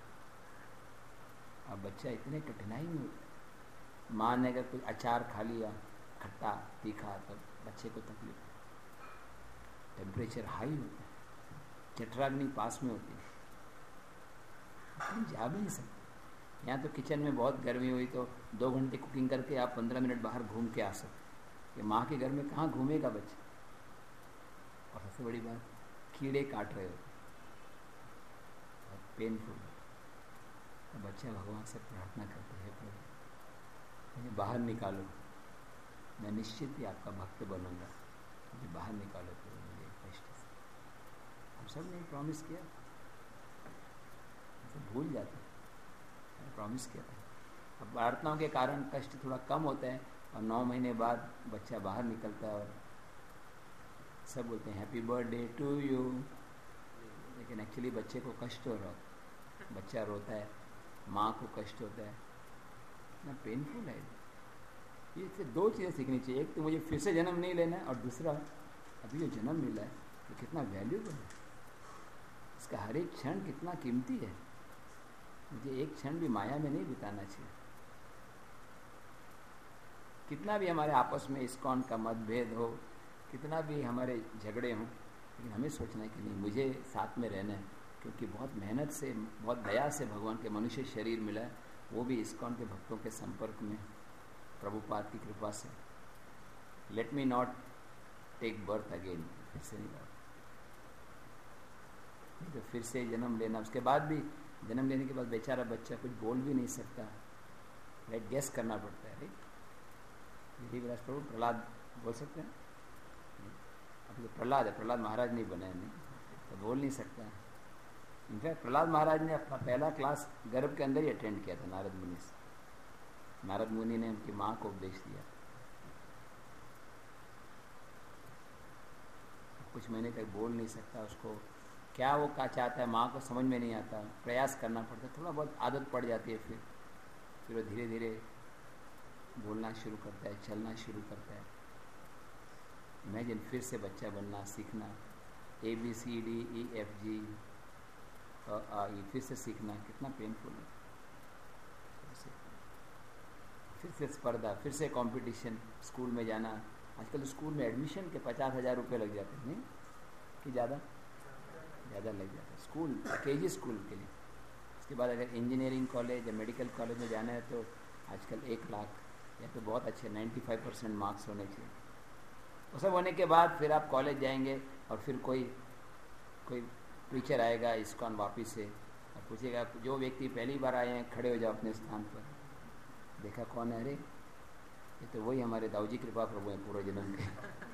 अब बच्चा इतने कठिनाई में होता है। माँ ने अगर कुछ अचार खा लिया खट्टा तीखा तो बच्चे को तकलीफ, टेम्परेचर हाई होता है, चटराग्नि पास में होती है, जा भी नहीं सकते। यहाँ तो किचन में बहुत गर्मी हुई तो दो घंटे कुकिंग करके आप पंद्रह मिनट बाहर घूम के आ सकते। ये माँ के घर में कहाँ घूमेगा बच्चा? और सबसे बड़ी बात, कीड़े काट रहे होते, बहुत पेनफुल। तो बच्चे भगवान से प्रार्थना करते हैं, प्रभु मुझे बाहर निकालो, मैं निश्चित ही आपका भक्त बनूंगा, मुझे बाहर निकालो प्रभु मुझे कष्ट से। हम सब ने प्रॉमिस किया, तो भूल जाते हैं प्रॉमिस किया था। अब प्रार्थनाओं के कारण कष्ट थोड़ा कम होता है, और नौ महीने बाद बच्चा बाहर निकलता है और सब बोलते हैं हैप्पी बर्थडे टू यू, लेकिन एक्चुअली बच्चे को कष्ट हो रहा होता है, बच्चा रोता है, माँ को कष्ट होता है, इतना पेनफुल है। ये इससे दो चीज़ें सीखनी चाहिए, एक तो मुझे फिर से जन्म नहीं लेना है, और दूसरा अभी जो जन्म मिला है वो कितना वैल्यूबल है, इसका हर एक क्षण कितना कीमती है। मुझे एक क्षण भी माया में नहीं बिताना चाहिए। कितना भी हमारे आपस में इस्कॉन का मतभेद हो, कितना भी हमारे झगड़े हों, लेकिन हमें सोचना है कि नहीं मुझे साथ में रहना है, क्योंकि बहुत मेहनत से, बहुत दया से भगवान के मनुष्य शरीर मिला है, वो भी इस्कॉन के भक्तों के संपर्क में, प्रभुपाद की कृपा से। Let me not take birth again, फिर से नहीं बात, तो फिर से जन्म लेना, उसके बाद भी जन्म लेने के बाद बेचारा बच्चा कुछ बोल भी नहीं सकता, राइट, गेस करना पड़ता है, राइट। यही विलास प्रभु प्रहलाद बोल सकते हैं? अभी तो प्रहलाद है, प्रहलाद महाराज नहीं बने, नहीं तो बोल नहीं सकता। इनफैक्ट प्रहलाद महाराज ने अपना पहला क्लास गर्भ के अंदर ही अटेंड किया था नारद मुनि से। नारद मुनि ने उनकी माँ को उपदेश दिया। कुछ महीने तक बोल नहीं सकता, उसको क्या वो क्या चाहता है माँ को समझ में नहीं आता, प्रयास करना पड़ता है, थोड़ा बहुत आदत पड़ जाती है, फिर फिर वो धीरे धीरे बोलना शुरू करता है, चलना शुरू करता है। इमेजिन फिर से बच्चा बनना सीखना, A B C D E F G आ ई फिर से सीखना कितना पेनफुल है। फिर से स्पर्धा, फिर से कंपटीशन, स्कूल में जाना। आजकल स्कूल में एडमिशन के पचास हज़ार रुपये लग जाते हैं, नहीं कि ज़्यादा ज़्यादा लग जाता है स्कूल, केजी स्कूल के लिए। उसके बाद अगर इंजीनियरिंग कॉलेज या मेडिकल कॉलेज में जाना है तो आजकल एक लाख या तो बहुत अच्छे पचानवे परसेंट मार्क्स होने चाहिए। वो सब होने के बाद फिर आप कॉलेज जाएंगे और फिर कोई कोई टीचर आएगा इस्कॉन वापिस से और पूछेगा, जो व्यक्ति पहली बार आए हैं खड़े हो जाओ अपने स्थान पर। देखा कौन है? अरे ये तो वही हमारे दाऊजी कृपा प्रभु हैं पूर्व जन्म के।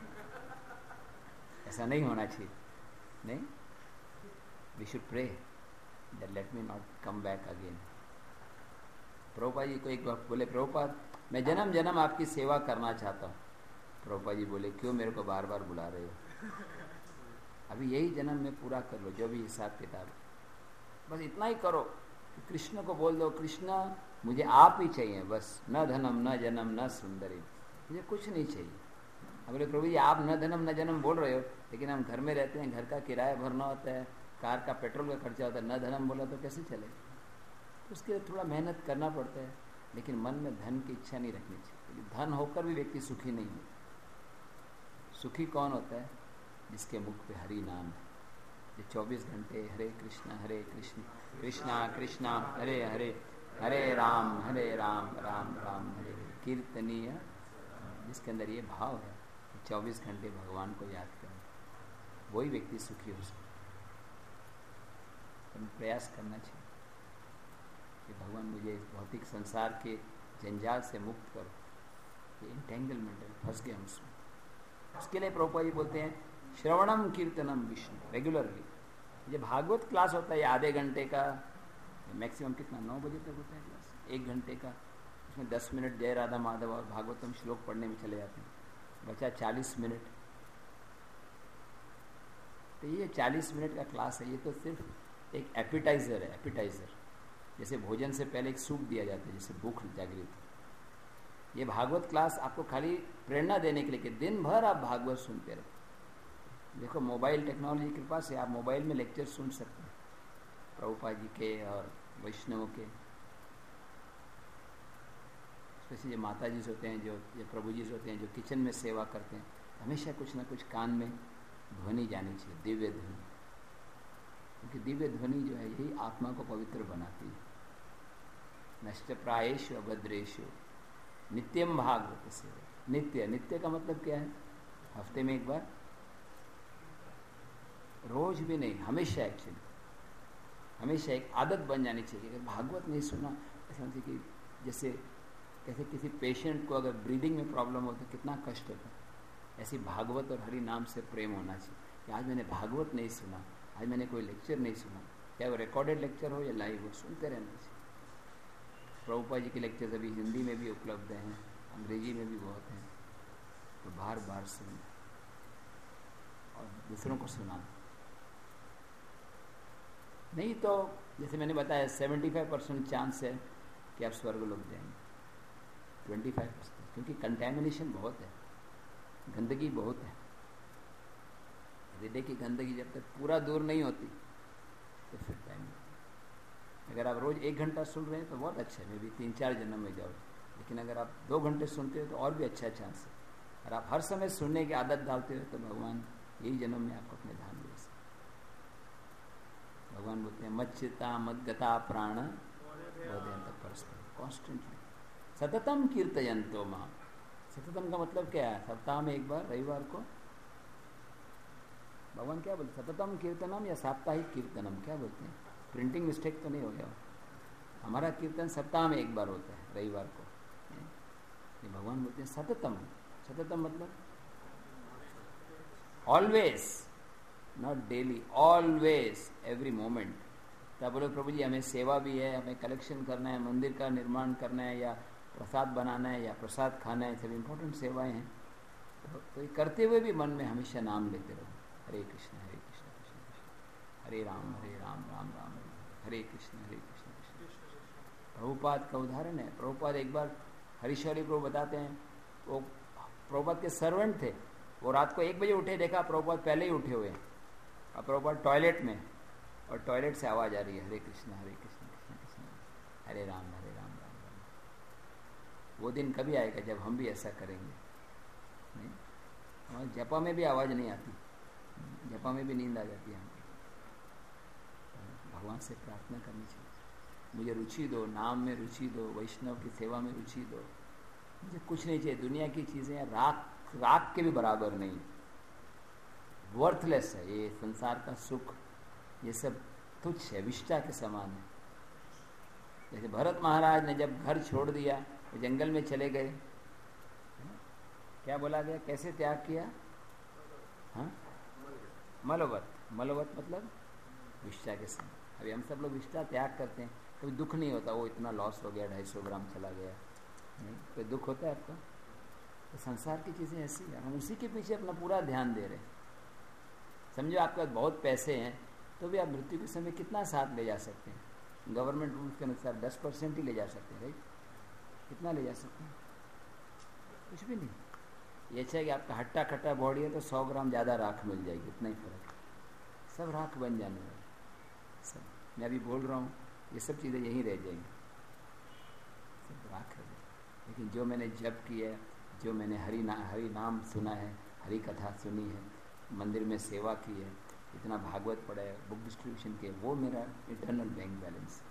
ऐसा नहीं होना चाहिए, नहीं। We should pray that let me not come back again. Prabhupada ji को एक बार बोले, प्रभुपाद मैं जन्म जन्म आपकी सेवा करना चाहता हूँ। प्रभुपाद जी बोले, क्यों मेरे को बार बार बुला रहे हो? अभी यही जन्म में पूरा कर लो जो भी हिसाब किताब, बस इतना ही करो। कृष्ण को बोल दो, कृष्ण मुझे आप ही चाहिए बस, न धनम न जन्म न सुंदरी, मुझे कुछ नहीं चाहिए। अब बोले, प्रभु जी आप न धनम न जन्म बोल रहे हो, लेकिन हम घर में रहते हैं, घर का किराया भरना होता है, कार का पेट्रोल का खर्चा होता है, न धनम बोला तो कैसे चले? तो उसके लिए थोड़ा मेहनत करना पड़ता है, लेकिन मन में धन की इच्छा नहीं रखनी चाहिए। धन होकर भी व्यक्ति सुखी नहीं है। सुखी कौन होता है? जिसके मुख पे हरि नाम है, ये चौबीस घंटे हरे कृष्णा हरे कृष्ण कृष्णा कृष्णा हरे हरे हरे राम हरे राम राम राम हरे कीर्तनीय, जिसके अंदर ये भाव है चौबीस घंटे भगवान को याद करें, वही व्यक्ति सुखी हो सकता है। प्रयास करना चाहिए कि भगवान मुझे इस भौतिक संसार के जंजाल से मुक्त करो, ये इंटेंगलमेंट है, फंस गए हम उसमें। उसके लिए प्रभुपाद जी बोलते हैं श्रवणम कीर्तनम विष्णु, रेगुलरली। ये भागवत क्लास होता है आधे घंटे का, मैक्सिमम कितना नौ बजे तक होता है क्लास, एक घंटे का। उसमें दस मिनट जय राधा माधव और भागवतम श्लोक पढ़ने में चले जाते हैं, बचा चालीस मिनट। तो ये चालीस मिनट का क्लास है, ये तो सिर्फ एक एपिटाइजर है। एपिटाइजर जैसे भोजन से पहले एक सूप दिया जाता है, जैसे भूख जागृत। ये भागवत क्लास आपको खाली प्रेरणा देने के लिए कि दिन भर आप भागवत सुनते रहो। देखो मोबाइल टेक्नोलॉजी की कृपा से आप मोबाइल में लेक्चर सुन सकते हैं, प्रभुपाद जी के और वैष्णवों के। स्पेशली जो माता जी होते हैं, जो जो प्रभु जी होते हैं, जो किचन में सेवा करते हैं, हमेशा कुछ ना कुछ कान में ध्वनि जानी चाहिए, दिव्य ध्वनि। क्योंकि दिव्य ध्वनि जो है यही आत्मा को पवित्र बनाती है। नष्ट प्रायेषु अभद्रेषु नित्यम भागवत सेवा। नित्य, नित्य का मतलब क्या है? हफ्ते में एक बार, रोज भी नहीं, हमेशा। एक्चुअली हमेशा एक आदत बन जानी चाहिए। अगर भागवत नहीं सुना, ऐसा नहीं कि जैसे कैसे किसी पेशेंट को अगर ब्रीदिंग में प्रॉब्लम हो तो कितना कष्ट होता है, ऐसी भागवत और हरि नाम से प्रेम होना चाहिए कि आज मैंने भागवत नहीं सुना, आज मैंने कोई लेक्चर नहीं सुना, चाहे वो रिकॉर्डेड लेक्चर हो या लाइव हो, सुनते रहना चाहिए। प्रभुपाद जी के लेक्चर्स अभी हिंदी में भी उपलब्ध हैं, अंग्रेजी में भी बहुत हैं, तो बार बार सुनना और दूसरों को सुनाना। नहीं तो जैसे मैंने बताया पचहत्तर परसेंट चांस है कि आप स्वर्ग लोग जाएंगे, पच्चीस परसेंट, क्योंकि कंटेमिनेशन बहुत है, गंदगी बहुत है। हृदय की गंदगी जब तक पूरा दूर नहीं होती तो फिर टाइम। अगर आप रोज एक घंटा सुन रहे हैं तो बहुत अच्छा है, मे भी तीन चार जन्म में जाओ। लेकिन अगर आप दो घंटे सुनते हो तो और भी अच्छा चांस है। और आप हर समय सुनने की आदत डालते हो तो भगवान यही जन्म में आपको अपने धाम ले सकते। भगवान बोलते हैं मच्चिता मद्गता प्राण बोधयंत परस्पर, कॉन्स्टेंटली सततम कीर्तयंतो मां। सततम का मतलब क्या है? सप्ताह में एक बार, रविवार को भगवान क्या बोलते? सततम कीर्तनम या साप्ताहिक कीर्तनम, क्या बोलते हैं? प्रिंटिंग मिस्टेक तो नहीं हो गया? हमारा कीर्तन सप्ताह में एक बार होता है, रविवार को। ये भगवान बोलते हैं सततम। सततम मतलब always, not daily, always, every moment. तब बोलो प्रभु जी हमें सेवा भी है, हमें कलेक्शन करना है, मंदिर का निर्माण करना है, या प्रसाद बनाना है, या प्रसाद खाना है, सब इम्पोर्टेंट सेवाएं हैं। तो, तो ये करते हुए भी मन में हमेशा नाम लेते रहो, हरे कृष्ण हरे कृष्ण कृष्ण कृष्ण हरे राम हरे राम राम राम हरे हरे कृष्ण हरे कृष्ण कृष्ण। प्रभुपाद का उदाहरण है। प्रभुपाद एक बार हरीश्वरी प्रभु बताते हैं वो प्रभुपाद के सर्वेंट थे, वो रात को एक बजे उठे, देखा प्रभुपाद पहले ही उठे हुए हैं और प्रभुपाद टॉयलेट में, और टॉयलेट से आवाज़ आ रही है हरे कृष्ण हरे कृष्ण कृष्ण कृष्ण हरे राम हरे राम राम राम। वो दिन कभी आएगा जब हम भी ऐसा करेंगे? नहीं, हमारे जपा में भी आवाज़ नहीं आती, जपा में भी नींद आ जाती है हमको। भगवान से प्रार्थना करनी चाहिए, मुझे रुचि दो, नाम में रुचि दो, वैष्णव की सेवा में रुचि दो, मुझे कुछ नहीं चाहिए। दुनिया की चीज़ें राख राख के भी बराबर नहीं, वर्थलेस है ये संसार का सुख, ये सब तुच्छ है, विष्टा के समान है। जैसे भरत महाराज ने जब घर छोड़ दिया वो जंगल में चले गए, क्या बोला गया, कैसे त्याग किया? हाँ, मलवत। मलवत मतलब विष्टा के समान। अभी हम सब लोग विष्टा त्याग करते हैं, कभी दुख नहीं होता, वो इतना लॉस हो गया, ढाई सौ ग्राम चला गया, नहीं कोई दुख होता है आपको? तो संसार की चीज़ें ऐसी है, हम उसी के पीछे अपना पूरा ध्यान दे रहे हैं। समझो आपके पास बहुत पैसे हैं तो भी आप मृत्यु के समय कितना साथ ले जा सकते हैं? गवर्नमेंट रूल्स के अनुसार दस परसेंट ही ले जा सकते हैं, राइट? कितना ले जा सकते हैं? कुछ भी नहीं। ये अच्छा है कि आपका हट्टा खट्टा बॉडी है तो सौ ग्राम ज़्यादा राख मिल जाएगी, इतना ही फर्क, सब राख बन जाने वाले सब। मैं अभी बोल रहा हूँ ये सब चीज़ें यहीं रह जाएंगी, सब राख है। लेकिन जो मैंने जप किया है, जो मैंने हरि ना हरि नाम सुना है, हरि कथा सुनी है, मंदिर में सेवा की है, इतना भागवत पढ़ा है, बुक डिस्ट्रीब्यूशन किए, वो मेरा इंटरनल बैंक बैलेंस है।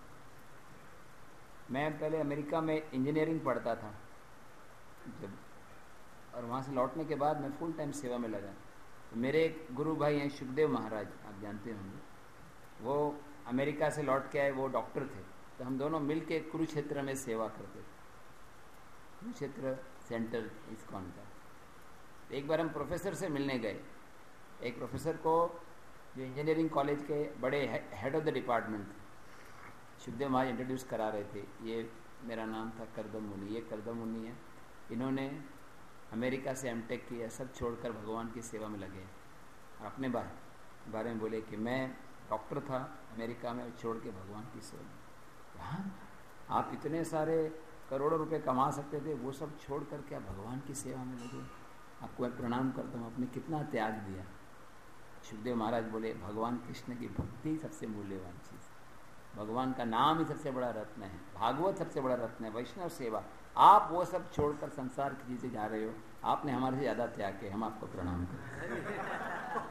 मैं पहले अमेरिका में इंजीनियरिंग पढ़ता था जब, और वहाँ से लौटने के बाद मैं फुल टाइम सेवा में लगा। तो मेरे एक गुरु भाई हैं सुखदेव महाराज, आप जानते होंगे, वो अमेरिका से लौट के आए, वो डॉक्टर थे। तो हम दोनों मिल के कुरुक्षेत्र में सेवा करते थे, कुरुक्षेत्र सेंटर इस्कॉन का। एक बार हम प्रोफेसर से मिलने गए, एक प्रोफेसर को जो इंजीनियरिंग कॉलेज के बड़े हेड ऑफ द डिपार्टमेंट थे, सुखदेव महाराज इंट्रोड्यूस करा रहे थे। ये मेरा नाम था करदम मुनि, ये करदम मुनि है, इन्होंने अमेरिका से एमटेक किया, सब छोड़कर भगवान की सेवा में लगे। और अपने बारे बारे में बोले कि मैं डॉक्टर था अमेरिका में, छोड़ के भगवान की सेवा में। हाँ, आप इतने सारे करोड़ों रुपए कमा सकते थे, वो सब छोड़ कर के आप भगवान की सेवा में लगे। आपको मैं प्रणाम करता हूँ, आपने कितना त्याग दिया। सुखदेव महाराज बोले भगवान कृष्ण की भक्ति सबसे मूल्यवान चीज़, भगवान का नाम ही सबसे बड़ा रत्न है, भागवत सबसे बड़ा रत्न है, वैष्णव सेवा। आप वो सब छोड़कर संसार की चीज़ें जा रहे हो, आपने हमारे से ज़्यादा त्याग किया, हम आपको प्रणाम करते हैं।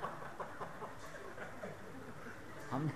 हम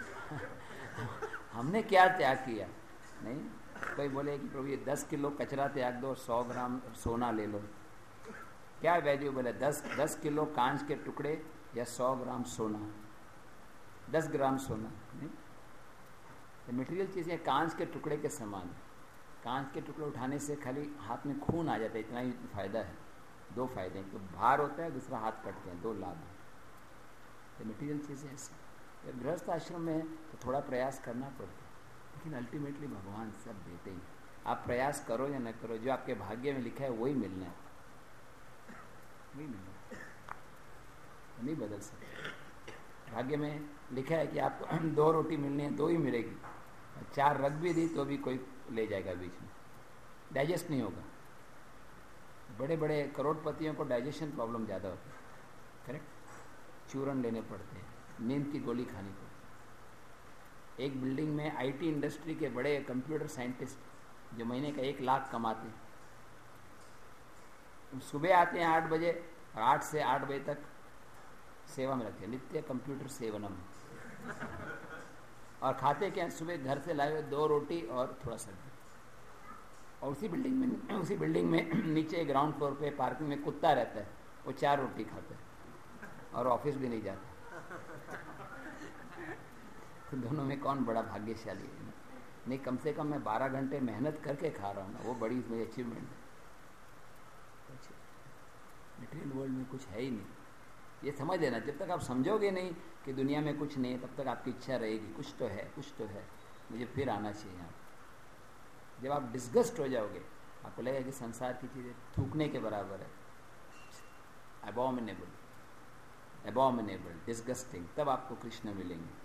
हमने क्या त्याग किया? नहीं, कोई बोले कि प्रभु ये दस किलो कचरा त्याग दो, सौ ग्राम सोना ले लो, क्या वैल्यू बोले? दस दस किलो कांच के टुकड़े या सौ ग्राम सोना, दस ग्राम सोना। नहीं, तो मटेरियल चीज़ें कांच के टुकड़े के समान है। कांच के टुकड़े उठाने से खाली हाथ में खून आ जाता है, इतना ही फायदा है। दो फायदे हैं, तो भार होता है, दूसरा हाथ कटते हैं, दो लाभ है। तो मटेरियल चीज़ें ऐसी, गृहस्थ आश्रम में तो थोड़ा प्रयास करना पड़ता है, लेकिन अल्टीमेटली भगवान सब देते ही। आप प्रयास करो या न करो, जो आपके भाग्य में लिखा है वही मिलना है, वही मिलना है, नहीं बदल सकते। भाग्य में लिखा है कि आपको दो रोटी मिलनी है, दो ही मिलेगी, चार रख भी दी तो भी कोई ले जाएगा बीच में, डाइजेस्ट नहीं होगा। बड़े बड़े करोड़पतियों को डाइजेशन प्रॉब्लम ज़्यादा होती है, करेक्ट, चूरन लेने पड़ते हैं, नींद की गोली खानी पड़ती है। एक बिल्डिंग में आईटी इंडस्ट्री के बड़े कंप्यूटर साइंटिस्ट जो महीने का एक लाख कमाते हैं, सुबह आते हैं आठ बजे और आठ से आठ बजे तक सेवा में रखते हैं, नित्य कंप्यूटर सेवनम। और खाते क्या? सुबह घर से लाए हुए दो रोटी और थोड़ा सब्जी। और उसी बिल्डिंग में उसी बिल्डिंग में नीचे ग्राउंड फ्लोर पे पार्किंग में कुत्ता रहता है, वो चार रोटी खाता है और ऑफिस भी नहीं जाता। तो दोनों में कौन बड़ा भाग्यशाली है? नहीं, कम से कम मैं बारह घंटे मेहनत करके खा रहा हूँ ना, वो बड़ी मेरी अचीवमेंट है। मटेरियल वर्ल्ड में कुछ है ही नहीं, ये समझ लेना। जब तक आप समझोगे नहीं कि दुनिया में कुछ नहीं है, तब तक आपकी इच्छा रहेगी कुछ तो है, कुछ तो है, मुझे फिर आना चाहिए यहाँ। जब आप डिस्गस्ट हो जाओगे, आपको लगेगा कि संसार की चीज़ें थूकने के बराबर है, अबॉमिनेबल, अबॉमिनेबल, डिस्गस्टिंग, तब आपको कृष्ण मिलेंगे।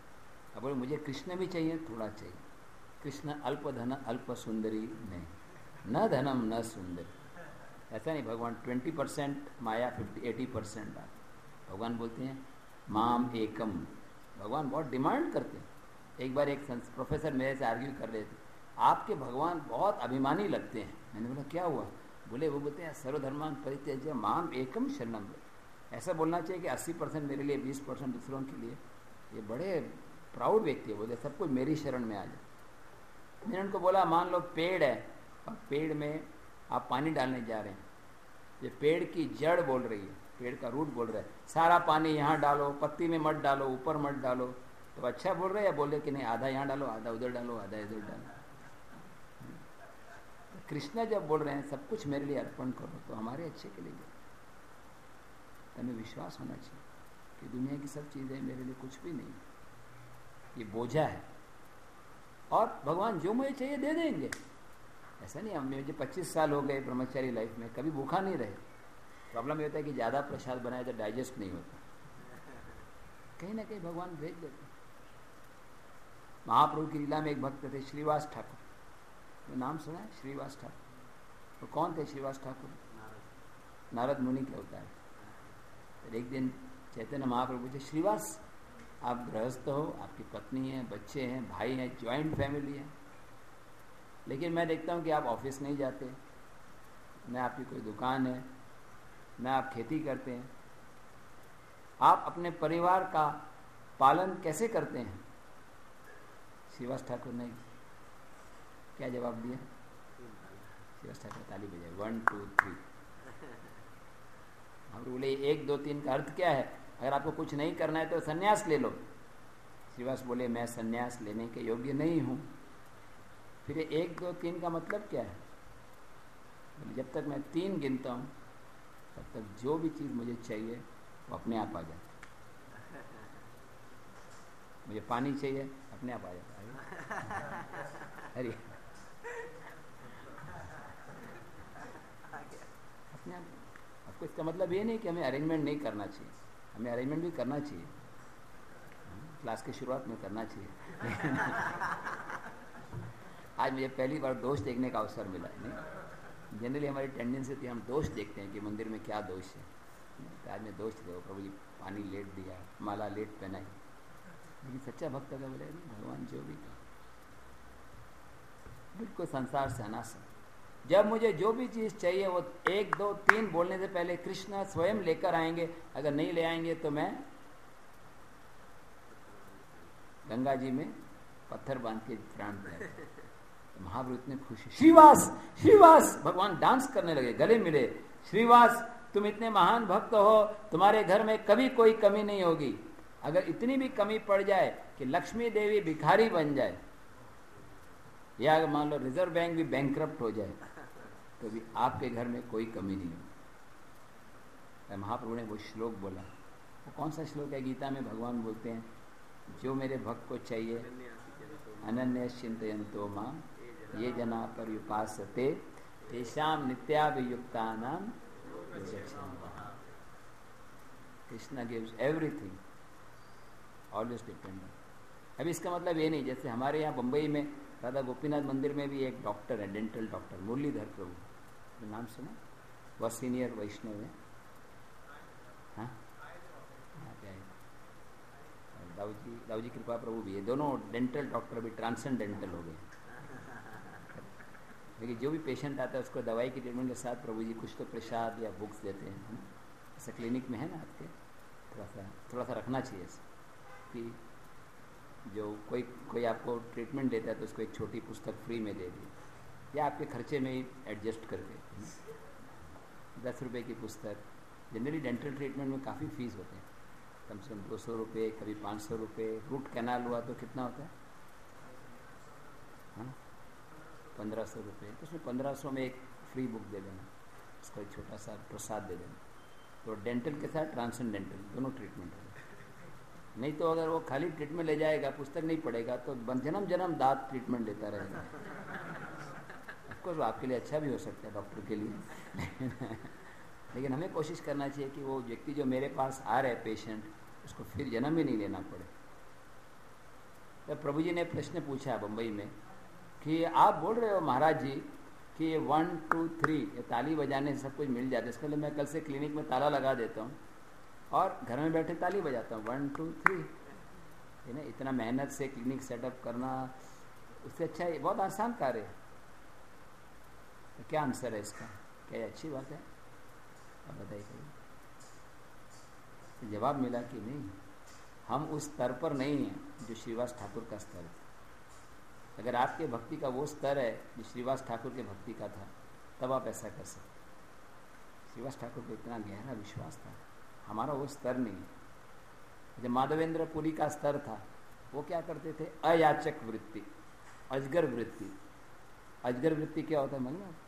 अब बोले मुझे कृष्ण भी चाहिए, थोड़ा चाहिए। कृष्ण अल्प धन अल्प सुंदरी नहीं, न धनम न सुंदर। ऐसा नहीं, भगवान ट्वेंटी परसेंट माया, फिफ्टी एटी परसेंट बात। भगवान बोलते हैं माम एकम। भगवान बहुत डिमांड करते हैं। एक बार एक प्रोफेसर मेरे से आर्ग्यू कर रहे थे, आपके भगवान बहुत अभिमानी लगते हैं। मैंने बोला क्या हुआ? बोले वो बोलते हैं सर्वधर्मान परित्यज्य माम एकम शरणम। ऐसा बोलना चाहिए कि अस्सी परसेंट मेरे लिए, बीस परसेंट दूसरों के लिए। ये बड़े प्राउड व्यक्ति है, बोले सब कोई मेरी शरण में आ जाए। मैंने उनको बोला मान लो पेड़ है और पेड़ में आप पानी डालने जा रहे हैं, ये पेड़ की जड़ बोल रही है, पेड़ का रूट बोल रहा है सारा पानी यहाँ डालो, पत्ती में मत डालो, ऊपर मत डालो, तो अच्छा बोल रहे हैं या बोल रहे कि नहीं आधा यहाँ डालो, आधा उधर डालो, आधा इधर डालो। कृष्णा जब बोल रहे हैं सब कुछ मेरे लिए अर्पण करो, तो हमारे अच्छे के लिए। हमें विश्वास होना चाहिए कि दुनिया की सब चीज़ें मेरे लिए कुछ भी नहीं, ये बोझा है। और भगवान जो मुझे चाहिए दे देंगे। ऐसा नहीं, हम मुझे पच्चीस साल हो गए ब्रह्मचारी लाइफ में, कभी भूखा नहीं रहे। प्रॉब्लम ये होता है कि ज़्यादा प्रसाद बनाए तो डाइजेस्ट नहीं होता, कहीं ना कहीं भगवान भेज देते। महाप्रभु की लीला में एक भक्त थे श्रीवास ठाकुर, तो नाम सुना है श्रीवास ठाकुर? तो कौन थे श्रीवास ठाकुर? नारद मुनि के अवतार। तो एक दिन चैतन्य महाप्रभु पूछे श्रीवास आप गृहस्थ हो, आपकी पत्नी है, बच्चे हैं, भाई हैं, ज्वाइंट फैमिली है, लेकिन मैं देखता हूँ कि आप ऑफिस नहीं जाते, न आपकी कोई दुकान है, न आप खेती करते हैं, आप अपने परिवार का पालन कैसे करते हैं? श्रीवास ठाकुर ने क्या जवाब दिया? श्रीवास ठाकुर ताली बजाए, वन टू थ्री। हम बोले एक दो तीन का अर्थ क्या है? अगर आपको कुछ नहीं करना है तो सन्यास ले लो। श्रीवास बोले मैं सन्यास लेने के योग्य नहीं हूँ। फिर एक दो तीन का मतलब क्या है? जब तक मैं तीन गिनता हूँ तब तक जो भी चीज़ मुझे चाहिए वो अपने आप आ जाती। मुझे पानी चाहिए, अपने आप आ जाता है। अरे अपने आप। आपको इसका मतलब ये नहीं कि हमें अरेंजमेंट नहीं करना चाहिए, हमें अरेंजमेंट भी करना चाहिए, क्लास की शुरुआत में करना चाहिए। आज मुझे पहली बार दोष देखने का अवसर मिला। नहीं, जनरली हमारी टेंडेंसी थी हम दोष देखते हैं कि मंदिर में क्या दोष है। तो आज मैं दोष देखो, प्रभु जी पानी लेट दिया, माला लेट पहनाई, लेकिन सच्चा भक्त का बोले भगवान जो भी था बिल्कुल संसार से अनासक्त। जब मुझे जो भी चीज़ चाहिए वो एक दो तीन बोलने से पहले कृष्ण स्वयं लेकर आएंगे। अगर नहीं ले आएंगे तो मैं गंगा जी में पत्थर बांध के प्राण दिया। तो महाप्रभु इतने खुश, श्रीवास श्रीवास, भगवान डांस करने लगे, गले मिले। श्रीवास तुम इतने महान भक्त हो, तुम्हारे घर में कभी कोई कमी नहीं होगी। अगर इतनी भी कमी पड़ जाए कि लक्ष्मी देवी भिखारी बन जाए, या अगर मान लो रिजर्व बैंक भी बैंकरप्ट हो जाए, तो भी आपके घर में कोई कमी नहीं होगी। महाप्रभु ने वो श्लोक बोला। वो कौन सा श्लोक है? गीता में भगवान बोलते हैं जो मेरे भक्त को चाहिए अनन्य चिंतयन्तो मां ये जना पर्युपासते तेषां नित्याभियुक्तानां Krishna gives everything, always dependent. अभी इसका मतलब ये नहीं, जैसे हमारे यहाँ बम्बई में राधा गोपीनाथ मंदिर में भी एक डॉक्टर है, डेंटल डॉक्टर मुरलीधर प्रभु, तो नाम सुना? वह सीनियर वैष्णव है। हाँ दाऊजी दाऊजी कृपा प्रभु भी है, दोनों डेंटल डॉक्टर भी ट्रांसेंडेंटल हो गए। लेकिन जो भी पेशेंट आता है उसको दवाई की ट्रीटमेंट के साथ प्रभु जी कुछ तो प्रसाद या बुक्स देते हैं। ऐसा क्लिनिक में है ना आपके? थोड़ा सा थोड़ा सा रखना चाहिए कि जो कोई कोई आपको ट्रीटमेंट देता है तो उसको एक छोटी पुस्तक फ्री में दे दी, या आपके खर्चे में ही एडजस्ट करके दस रुपये की पुस्तक। जनरली डेंटल ट्रीटमेंट में काफ़ी फीस होते हैं, कम से कम दो सौ रुपये, कभी पाँच सौ रुपये। रूट कैनाल हुआ तो कितना होता है? हाँ पंद्रह सौ रुपये। तो उसमें पंद्रह सौ में एक फ्री बुक दे देना, उसका एक छोटा सा प्रसाद दे देना। तो डेंटल के साथ ट्रांसेंडेंटल दोनों ट्रीटमेंट हो। नहीं तो अगर वो खाली ट्रीटमेंट ले जाएगा, पुस्तक नहीं पढ़ेगा, तो जन्म जन्म दांत ट्रीटमेंट लेता रहेगा। ऑफकोर्स आपके लिए अच्छा भी हो सकता है डॉक्टर के लिए। लेकिन हमें कोशिश करना चाहिए कि वो व्यक्ति जो मेरे पास आ रहा है पेशेंट, उसको फिर जन्म ही नहीं लेना पड़े। तो प्रभु जी ने प्रश्न पूछा बम्बई में कि आप बोल रहे हो महाराज जी कि ये वन टू थ्री ये ताली बजाने से सब कुछ मिल जाता है। इसके लिए मैं कल से क्लिनिक में ताला लगा देता हूँ और घर में बैठे ताली बजाता हूँ, वन टू थ्री। है ना, इतना मेहनत से क्लिनिक सेटअप करना, उससे अच्छा ये बहुत आसान कार्य है। तो क्या आंसर है इसका? क्या ये अच्छी बात है? अब बताइए। तो जवाब मिला कि नहीं, हम उस स्तर पर नहीं हैं जो श्रीवास ठाकुर का स्तर है। अगर आपके भक्ति का वो स्तर है जो श्रीवास ठाकुर के भक्ति का था, तब आप ऐसा कर सकते। श्रीवास ठाकुर को इतना गहरा विश्वास था, हमारा वो स्तर नहीं है। जब माधवेंद्र पुरी का स्तर था, वो क्या करते थे? अयाचक वृत्ति, अजगर वृत्ति। अजगर वृत्ति क्या होता है मालूम है आपको?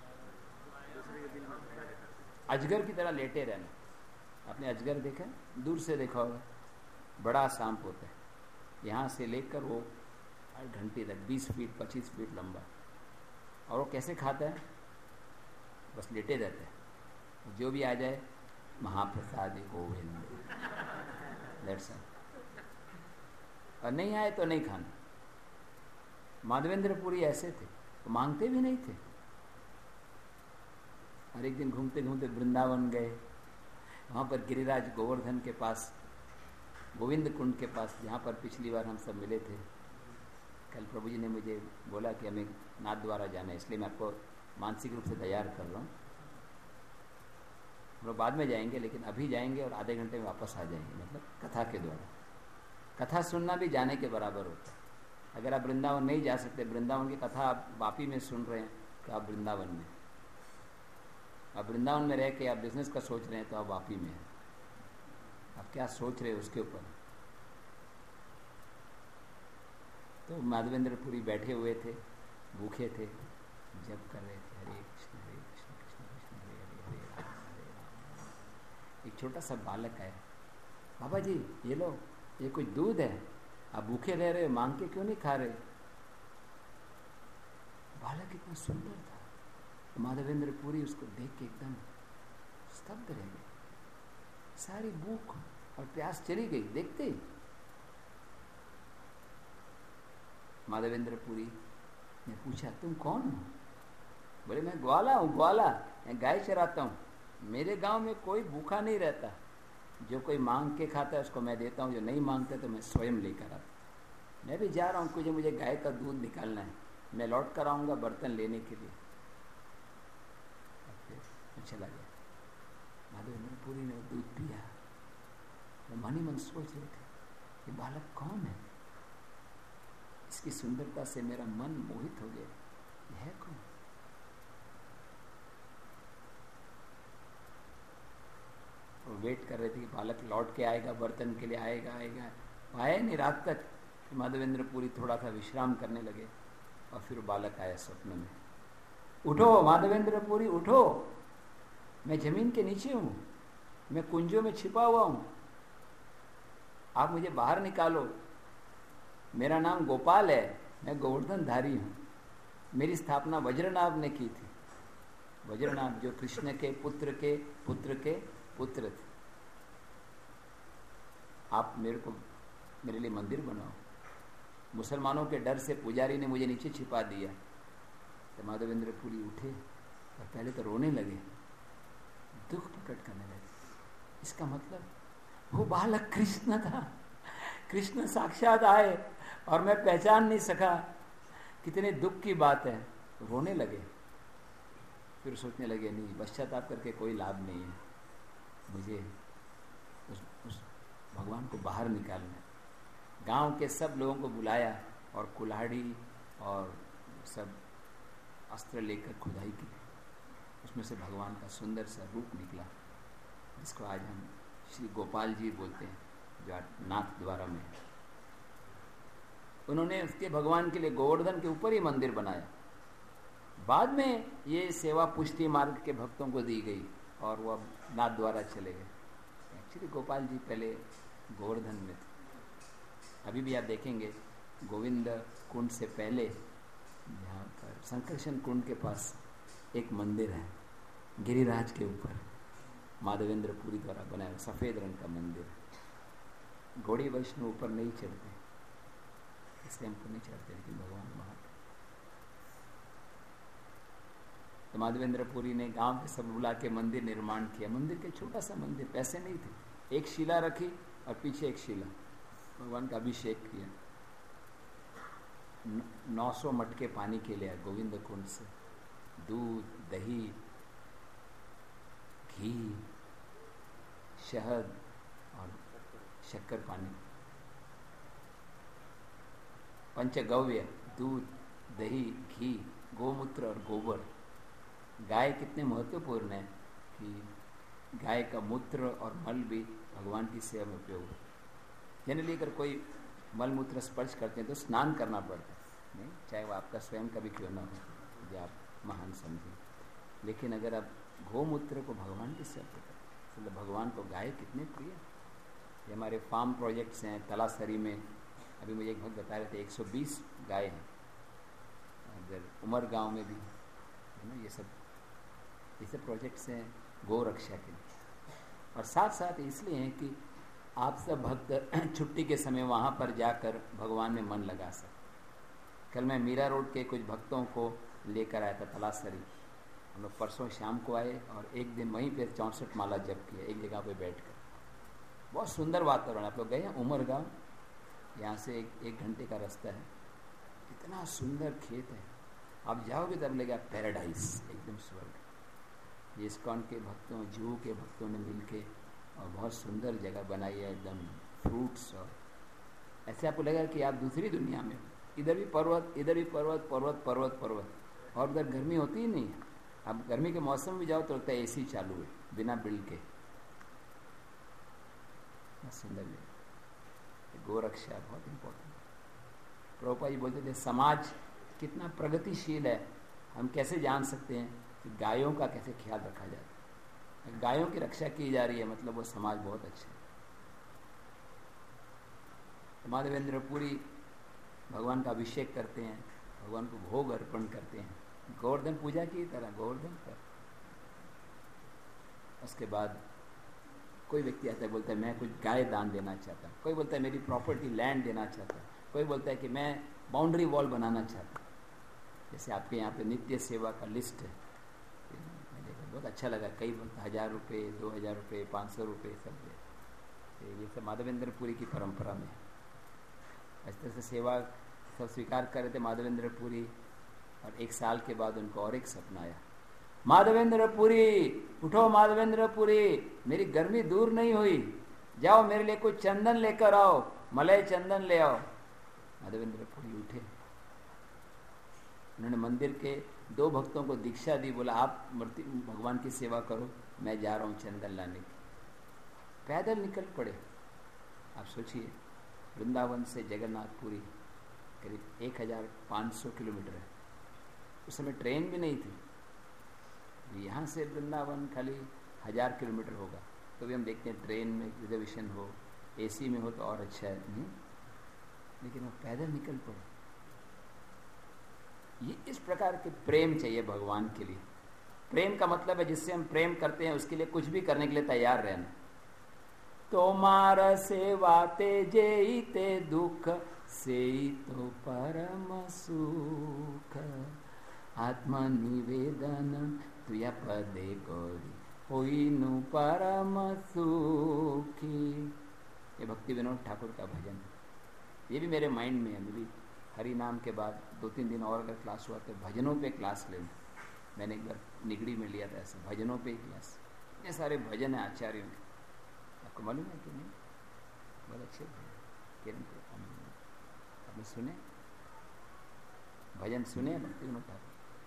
अजगर की तरह लेटे रहना। आपने अजगर देखा? दूर से देखा होगा, बड़ा सांप होता है, यहाँ से लेकर वो आठ घंटे तक बीस फीट पच्चीस फीट लंबा। और वो कैसे खाता है? बस लेटे रहता है, जो भी आ जाए महाप्रसाद गोविंद, दैट्स ऑल। और नहीं आए तो नहीं खाना। माधवेंद्र पुरी ऐसे थे, तो मांगते भी नहीं थे। और एक दिन घूमते घूमते वृंदावन गए, वहाँ पर गिरिराज गोवर्धन के पास, गोविंद कुंड के पास, जहाँ पर पिछली बार हम सब मिले थे। कल प्रभु जी ने मुझे बोला कि हमें नाथ द्वारा जाना है, इसलिए मैं आपको मानसिक रूप से तैयार कर रहा हूँ। हम लोग बाद में जाएंगे, लेकिन अभी जाएंगे और आधे घंटे में वापस आ जाएंगे, मतलब कथा के द्वारा। कथा सुनना भी जाने के बराबर होता है। अगर आप वृंदावन नहीं जा सकते, वृंदावन की कथा आप वापी में सुन रहे हैं, तो आप वृंदावन में। आप वृंदावन में रह के आप बिजनेस का सोच रहे हैं, तो आप वापी में हैं। आप क्या सोच रहे हो उसके ऊपर। तो माधवेंद्र पुरी बैठे हुए थे, भूखे थे, जप कर रहे थे, हरे कृष्ण हरे कृष्ण कृष्ण कृष्ण हरे हरे हरे राम हरे राम। एक छोटा सा बालक आया, बाबा जी ये लो, ये कुछ दूध है, आप भूखे रह रहे हो, मांग के क्यों नहीं खा रहे? बालक इतना सुंदर था, माधवेंद्र पुरी उसको देख के एकदम स्तब्ध रह गए। सारी भूख और प्यास चली गई देखते ही। माधवेंद्र पुरी ने पूछा, तुम कौन हो? बोले, मैं ग्वाला हूँ, ग्वाला, मैं गाय चराता हूँ। मेरे गांव में कोई भूखा नहीं रहता, जो कोई मांग के खाता है उसको मैं देता हूँ, जो नहीं मांगता तो मैं स्वयं लेकर आता। मैं भी जा रहा हूँ, मुझे मुझे गाय का दूध निकालना है, मैं लौट कर आऊँगा बर्तन लेने के लिए। फिर चला गया। माधवेंद्र पुरी ने दूध पिया। वो मन ही मन सोच रहे थे, ये बालक कौन है? इसकी सुंदरता से मेरा मन मोहित हो गया, यह है कौन? वो वेट कर रहे थे कि बालक लौट के आएगा, बर्तन के लिए आएगा आएगा आया नहीं रात तक। माधवेंद्र पुरी थोड़ा सा विश्राम करने लगे और फिर बालक आया स्वप्न में। उठो माधवेंद्र पुरी, उठो, मैं जमीन के नीचे हूं, मैं कुंजों में छिपा हुआ हूं, आप मुझे बाहर निकालो। मेरा नाम गोपाल है, मैं गोवर्धन धारी हूं। मेरी स्थापना वज्रनाभ ने की थी। वज्रनाभ जो कृष्ण के पुत्र के पुत्र के पुत्र थे। आप मेरे को मेरे लिए मंदिर बनाओ। मुसलमानों के डर से पुजारी ने मुझे नीचे छिपा दिया। तो माधवेंद्र पुरी उठे और पहले तो रोने लगे, दुख प्रकट करने लगे। इसका मतलब वो बालक कृष्ण था, कृष्ण साक्षात आए और मैं पहचान नहीं सका, कितने दुख की बात है। रोने लगे। फिर सोचने लगे, नहीं, पश्चाताप करके कोई लाभ नहीं है, मुझे उस, उस भगवान को बाहर निकालना है। गांव के सब लोगों को बुलाया और कुल्हाड़ी और सब अस्त्र लेकर खुदाई की। उसमें से भगवान का सुंदर सा रूप निकला, जिसको आज हम श्री गोपाल जी बोलते हैं, जो नाथ द्वारा में। उन्होंने उसके भगवान के लिए गोवर्धन के ऊपर ही मंदिर बनाया। बाद में ये सेवा पुष्टि मार्ग के भक्तों को दी गई और वो अब नाथ द्वारा चले गए। एक्चुअली गोपाल जी पहले गोवर्धन में थे। अभी भी आप देखेंगे गोविंद कुंड से पहले यहाँ पर संकर्षण कुंड के पास एक मंदिर है, गिरिराज के ऊपर, माधवेंद्र पुरी द्वारा बनाया सफेद रंग का मंदिर। घोड़ी वैष्णव ऊपर नहीं चढ़ते, इसलिए हमको नहीं चढ़ते, लेकिन भगवान वहाँ। तो माधवेंद्रपुरी ने गांव के सब बुला के मंदिर निर्माण किया। मंदिर के छोटा सा मंदिर, पैसे नहीं थे, एक शिला रखी और पीछे एक शिला, भगवान का अभिषेक किया। नौ सौ मटके पानी के लिए गोविंद कुंड से, दूध, दही, घी, शहद और शक्कर पानी, पंचगव्य, दूध, दही, घी, गोमूत्र और गोबर। गाय कितने महत्वपूर्ण है कि गाय का मूत्र और मल भी भगवान की सेवा में उपयोग है। जनरली अगर कोई मल मूत्र स्पर्श करते हैं तो स्नान करना पड़ता है, नहीं, चाहे वो आपका स्वयं का भी क्यों ना हो, यदि आप महान समझें। लेकिन अगर आप गोमूत्र को भगवान की सेवा करते हैं, तो भगवान को गाय कितने प्रिय। ये हमारे फार्म प्रोजेक्ट्स हैं तलासरी में, अभी मुझे एक भक्त बता रहे थे एक सौ बीस गाय हैं, अगर उमर गांव में भी है ना। ये सब ये सब प्रोजेक्ट्स हैं गौ रक्षा के लिए। और साथ साथ इसलिए हैं कि आप सब भक्त छुट्टी के समय वहाँ पर जाकर भगवान में मन लगा सकें। कल मैं मीरा रोड के कुछ भक्तों को लेकर आया था तलासरी। हम लोग परसों शाम को आए और एक दिन वहीं पर चौंसठ माला जप किया एक जगह पे बैठकर। बहुत सुंदर वातावरण। आप लोग गए हैं उमर गाँव, यहाँ से एक, एक घंटे का रास्ता है। इतना सुंदर खेत है, आप जाओगे तब लगेगा पैराडाइज, एकदम स्वर्ग। ये इस्कॉन के भक्तों, जूहू के भक्तों ने मिलके और बहुत सुंदर जगह बनाई है, एकदम फ्रूट्स, और ऐसे आपको लगेगा कि आप दूसरी दुनिया में। इधर भी पर्वत, इधर भी पर्वत, पर्वत पर्वत पर्वत, और उधर गर्मी होती ही नहीं है। आप गर्मी के मौसम में जाओ तो लगता है एसी चालू है बिना बिल के। सुंदर जगह। गोरक्षा बहुत इम्पोर्टेंट। प्रभुपाद जी बोलते थे समाज कितना प्रगतिशील है, हम कैसे जान सकते हैं कि गायों का कैसे ख्याल रखा जाता है। गायों की रक्षा की जा रही है, मतलब वो समाज बहुत अच्छा है। माधवेंद्रपुरी भगवान का अभिषेक करते हैं, भगवान को भोग अर्पण करते हैं, गोवर्धन पूजा की तरह गोवर्धन पर। उसके बाद कोई व्यक्ति आता है, बोलता है मैं कुछ गाय दान देना चाहता हूँ, कोई बोलता है मेरी प्रॉपर्टी लैंड देना चाहता हूँ, कोई बोलता है कि मैं बाउंड्री वॉल बनाना चाहता हूँ। जैसे आपके यहाँ पे नित्य सेवा का लिस्ट है, मैं देखा बहुत अच्छा लगा। कई हज़ार रुपये, दो हज़ार रुपये, पाँच सौ रुपये सब दे। ये सब माधवेंद्रपुरी की परंपरा में इस तरह से सेवा सब स्वीकार कर रहे थे माधवेंद्रपुरी। और एक साल के बाद उनको और एक सपना आया, माधवेंद्रपुरी उठो, माधवेंद्रपुरी मेरी गर्मी दूर नहीं हुई, जाओ मेरे लिए कुछ चंदन लेकर आओ, मलय चंदन ले आओ। माधवेंद्रपुरी उठे, उन्होंने मंदिर के दो भक्तों को दीक्षा दी, बोला आप मूर्ति भगवान की सेवा करो, मैं जा रहा हूँ चंदन लाने की। पैदल निकल पड़े। आप सोचिए वृंदावन से जगन्नाथपुरी करीब एक हजार पाँच सौ किलोमीटर है। उस समय ट्रेन भी नहीं थी। यहाँ से वृंदावन खाली हजार किलोमीटर होगा, तो भी हम देखते हैं ट्रेन में रिजर्वेशन हो, एसी में हो तो और अच्छा है। नहीं, लेकिन वो पैदल निकल पड़े। ये इस प्रकार के प्रेम चाहिए भगवान के लिए। प्रेम का मतलब है जिससे हम प्रेम करते हैं उसके लिए कुछ भी करने के लिए तैयार रहना। तोमार सेवा ते जेते दुख से तो परम सुख, आत्मा निवेदन तुया पदे गौरी होइनु परम सुखी। ये भक्ति विनोद ठाकुर का भजन, ये भी मेरे माइंड में है। मेरी हरि नाम के बाद दो तीन दिन और अगर क्लास हुआ तो भजनों पे क्लास ले लूँ। मैंने एक बार निगड़ी में लिया था ऐसे भजनों पे क्लास। इतने सारे भजन हैं आचार्यों के, आपको मालूम है कि नहीं? बहुत अच्छे भजन आपने सुने, भजन सुने भक्ति विनोद ठाकुर।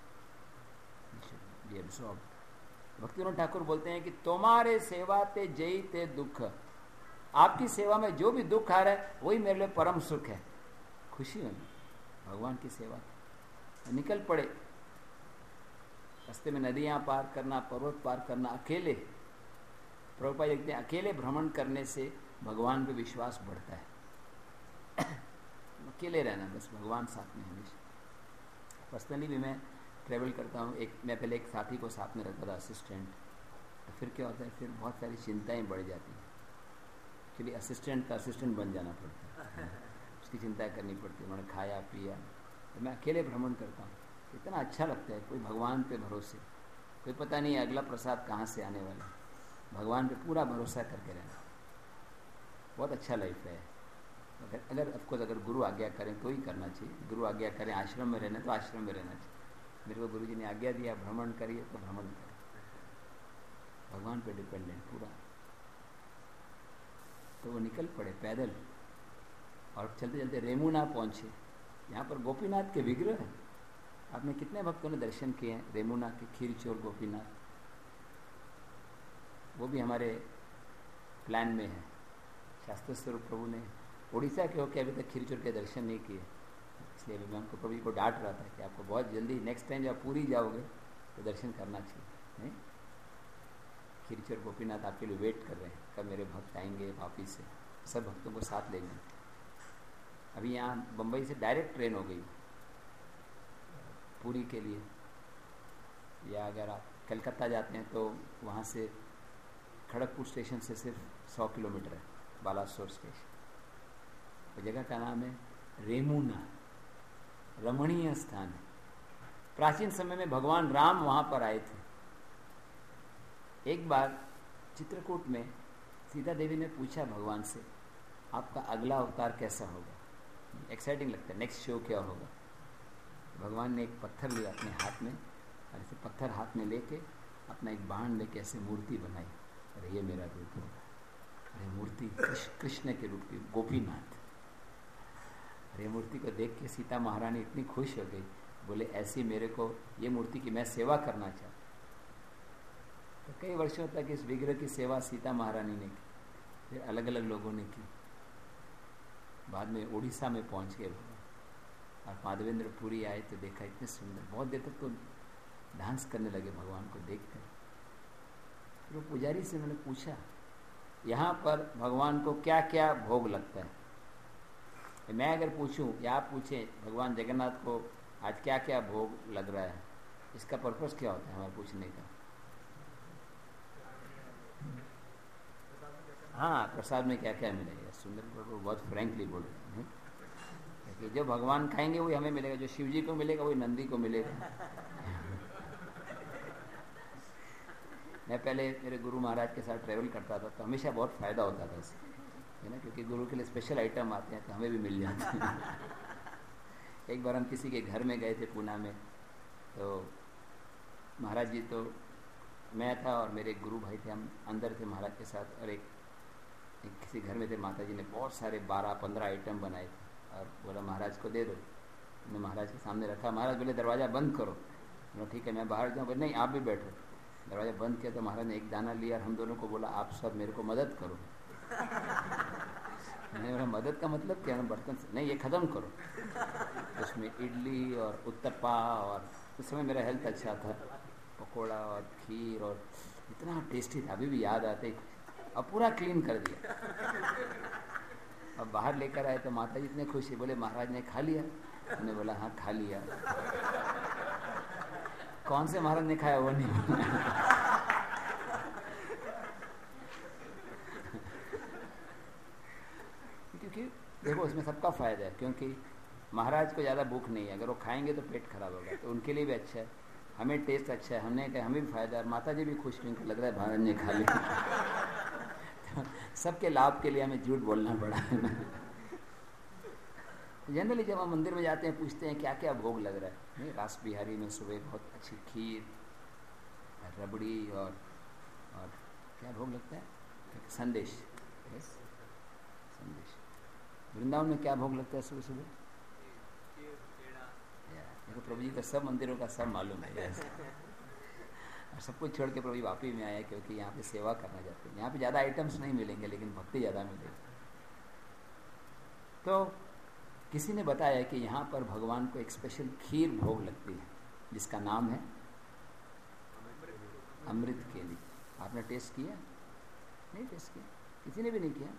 भक्ति विनोद ठाकुर बोलते हैं कि तुम्हारे सेवा ते जई ते दुख, आपकी सेवा में जो भी दुख आ रहा है वही मेरे लिए परम सुख है, खुशी है भगवान की सेवा। निकल पड़े, रास्ते में नदियां पार करना, पर्वत पार करना, अकेले। प्रभुपाद लिखते हैं अकेले भ्रमण करने से भगवान पे विश्वास बढ़ता है। अकेले रहना, बस भगवान साथ में हमेशा। पर्सनली भी मैं ट्रेवल करता हूँ। एक मैं पहले एक साथी को साथ में रखता था, असिस्टेंट। तो फिर क्या होता है, फिर बहुत सारी चिंताएं बढ़ जाती हैं। एक्चुअली असिस्टेंट का असिस्टेंट बन जाना पड़ता है, उसकी चिंता करनी पड़ती है। उन्होंने खाया पिया, तो मैं अकेले भ्रमण करता हूँ, इतना अच्छा लगता है। कोई भगवान पे भरोसे, कोई पता नहीं अगला प्रसाद कहाँ से आने वाला। भगवान पे पूरा भरोसा करके रहना, बहुत अच्छा लाइफ है। अगर अगर ऑफकोर्स अगर गुरु आज्ञा करें तो ही करना चाहिए। गुरु आज्ञा करें आश्रम में रहना तो आश्रम में रहना चाहिए। मेरे को गुरु जी ने आज्ञा दिया भ्रमण करिए तो भ्रमण करें, भगवान पे डिपेंडेंट पूरा। तो वो निकल पड़े पैदल और चलते चलते रेमुना पहुंचे। यहाँ पर गोपीनाथ के विग्रह हैं। आपने कितने भक्तों ने दर्शन किए हैं रेमुना के, खीरचोर गोपीनाथ। वो भी हमारे प्लान में है। शास्त्र स्वरूप प्रभु ने उड़ीसा के होकर अभी तक खीरचोर के दर्शन नहीं किए, इसलिए मैं उनको प्रभु को डांट रहा था कि आपको बहुत जल्दी नेक्स्ट टाइम जब पूरी जाओगे तो दर्शन करना चाहिए। नहीं, खीरचोर गोपीनाथ आपके लिए वेट कर रहे हैं, कब मेरे भक्त आएंगे वापिस से। सब भक्तों को साथ ले जाएंगे। अभी यहाँ बम्बई से डायरेक्ट ट्रेन हो गई पुरी के लिए, या अगर आप कलकत्ता जाते हैं तो वहाँ से खड़गपुर स्टेशन से सिर्फ सौ किलोमीटर है बालासोर स्टेशन। वो जगह का नाम है रेमुना, रमणीय स्थान है। प्राचीन समय में भगवान राम वहाँ पर आए थे। एक बार चित्रकूट में सीता देवी ने पूछा भगवान से, आपका अगला अवतार कैसा होगा? एक्साइटिंग लगता है, नेक्स्ट शो क्या होगा। भगवान ने एक पत्थर लिया अपने हाथ में, और ऐसे पत्थर हाथ में लेके अपना एक बाण लेके ऐसे मूर्ति बनाई। अरे ये मेरा रूप होगा। अरे मूर्ति कृष्ण के रूप की, गोपीनाथ। अरे मूर्ति को देख के सीता महारानी इतनी खुश हो गई, बोले ऐसी मेरे को ये मूर्ति की मैं सेवा करना चाहती। तो कई वर्षों तक इस विग्रह की सेवा सीता महारानी ने की, फिर अलग अलग लोगों ने की। बाद में उड़ीसा में पहुंच गए भगवान, और माधवेंद्र पुरी आए तो देखा इतने सुंदर, बहुत देर तक तो डांस करने लगे भगवान को देखकर। फिर वो पुजारी से मैंने पूछा, यहाँ पर भगवान को क्या क्या भोग लगता है? मैं अगर पूछूं या आप पूछें भगवान जगन्नाथ को आज क्या क्या भोग लग रहा है, इसका पर्पस क्या होता है हमारे पूछने का? हाँ, प्रसाद में क्या क्या मिलेगा? सुंदर प्रभु बहुत फ्रैंकली बोल रहे हैं कि जो भगवान खाएंगे वही हमें मिलेगा, जो शिव जी को मिलेगा वही नंदी को मिलेगा। मैं पहले मेरे गुरु महाराज के साथ ट्रैवल करता था तो हमेशा बहुत फ़ायदा होता था इससे, है ना, क्योंकि गुरु के लिए स्पेशल आइटम आते हैं तो हमें भी मिल जाते हैं। एक बार हम किसी के घर में गए थे पूना में, तो महाराज जी, तो मैं था और मेरे गुरु भाई थे, हम अंदर थे महाराज के साथ, और एक, एक किसी घर में थे, माता जी ने बहुत सारे बारह पंद्रह आइटम बनाए थे और बोला महाराज को दे दो। मैंने महाराज के सामने रखा। महाराज बोले दरवाज़ा बंद करो। बोला ठीक है मैं बाहर जाऊँ। बोले नहीं आप भी बैठो। दरवाज़ा बंद किया तो महाराज ने एक दाना लिया और हम दोनों को बोला आप सब मेरे को मदद करो। मैंने बोला मदद का मतलब क्या? बर्तन से नहीं, ये ख़त्म करो। उसमें इडली और उत्तपा, और उस समय मेरा हेल्थ अच्छा था, पकोड़ा और खीर, और इतना टेस्टी था, अभी भी याद आते। अब पूरा क्लीन कर दिया। अब बाहर लेकर आए तो माता जी इतने खुश थे, बोले महाराज ने खा लिया? मैंने बोला हाँ खा लिया। कौन से महाराज ने खाया वो नहीं। क्योंकि देखो उसमें सबका फायदा है, क्योंकि महाराज को ज़्यादा भूख नहीं है, अगर वो खाएंगे तो पेट खराब होगा, तो उनके लिए भी अच्छा है, हमें टेस्ट अच्छा है, हमने कहा हमें भी फायदा है, और माता जी भी खुश हुई, लग रहा है महाराज ने खा लिया। तो सबके लाभ के लिए हमें झूठ बोलना पड़ा। जनरली जब हम मंदिर में जाते हैं पूछते हैं क्या क्या भोग लग रहा है। नहीं, रास बिहारी में सुबह बहुत अच्छी खीर, रबड़ी, और और क्या भोग लगता है? संदेश। यस, संदेश। वृंदावन में क्या भोग लगता है सुबह सुबह? देखो प्रभु जी का सब मंदिरों का सब मालूम है। यस, और सब कुछ छोड़ के प्रभु जी वापी में आया, क्योंकि यहाँ पे सेवा करना चाहते हैं। यहाँ पे ज़्यादा आइटम्स नहीं मिलेंगे लेकिन भक्ति ज़्यादा मिलेगी। तो किसी ने बताया कि यहाँ पर भगवान को एक स्पेशल खीर भोग लगती है जिसका नाम है अमृत केली। आपने टेस्ट किया? नहीं टेस्ट किया, किसी ने भी नहीं किया।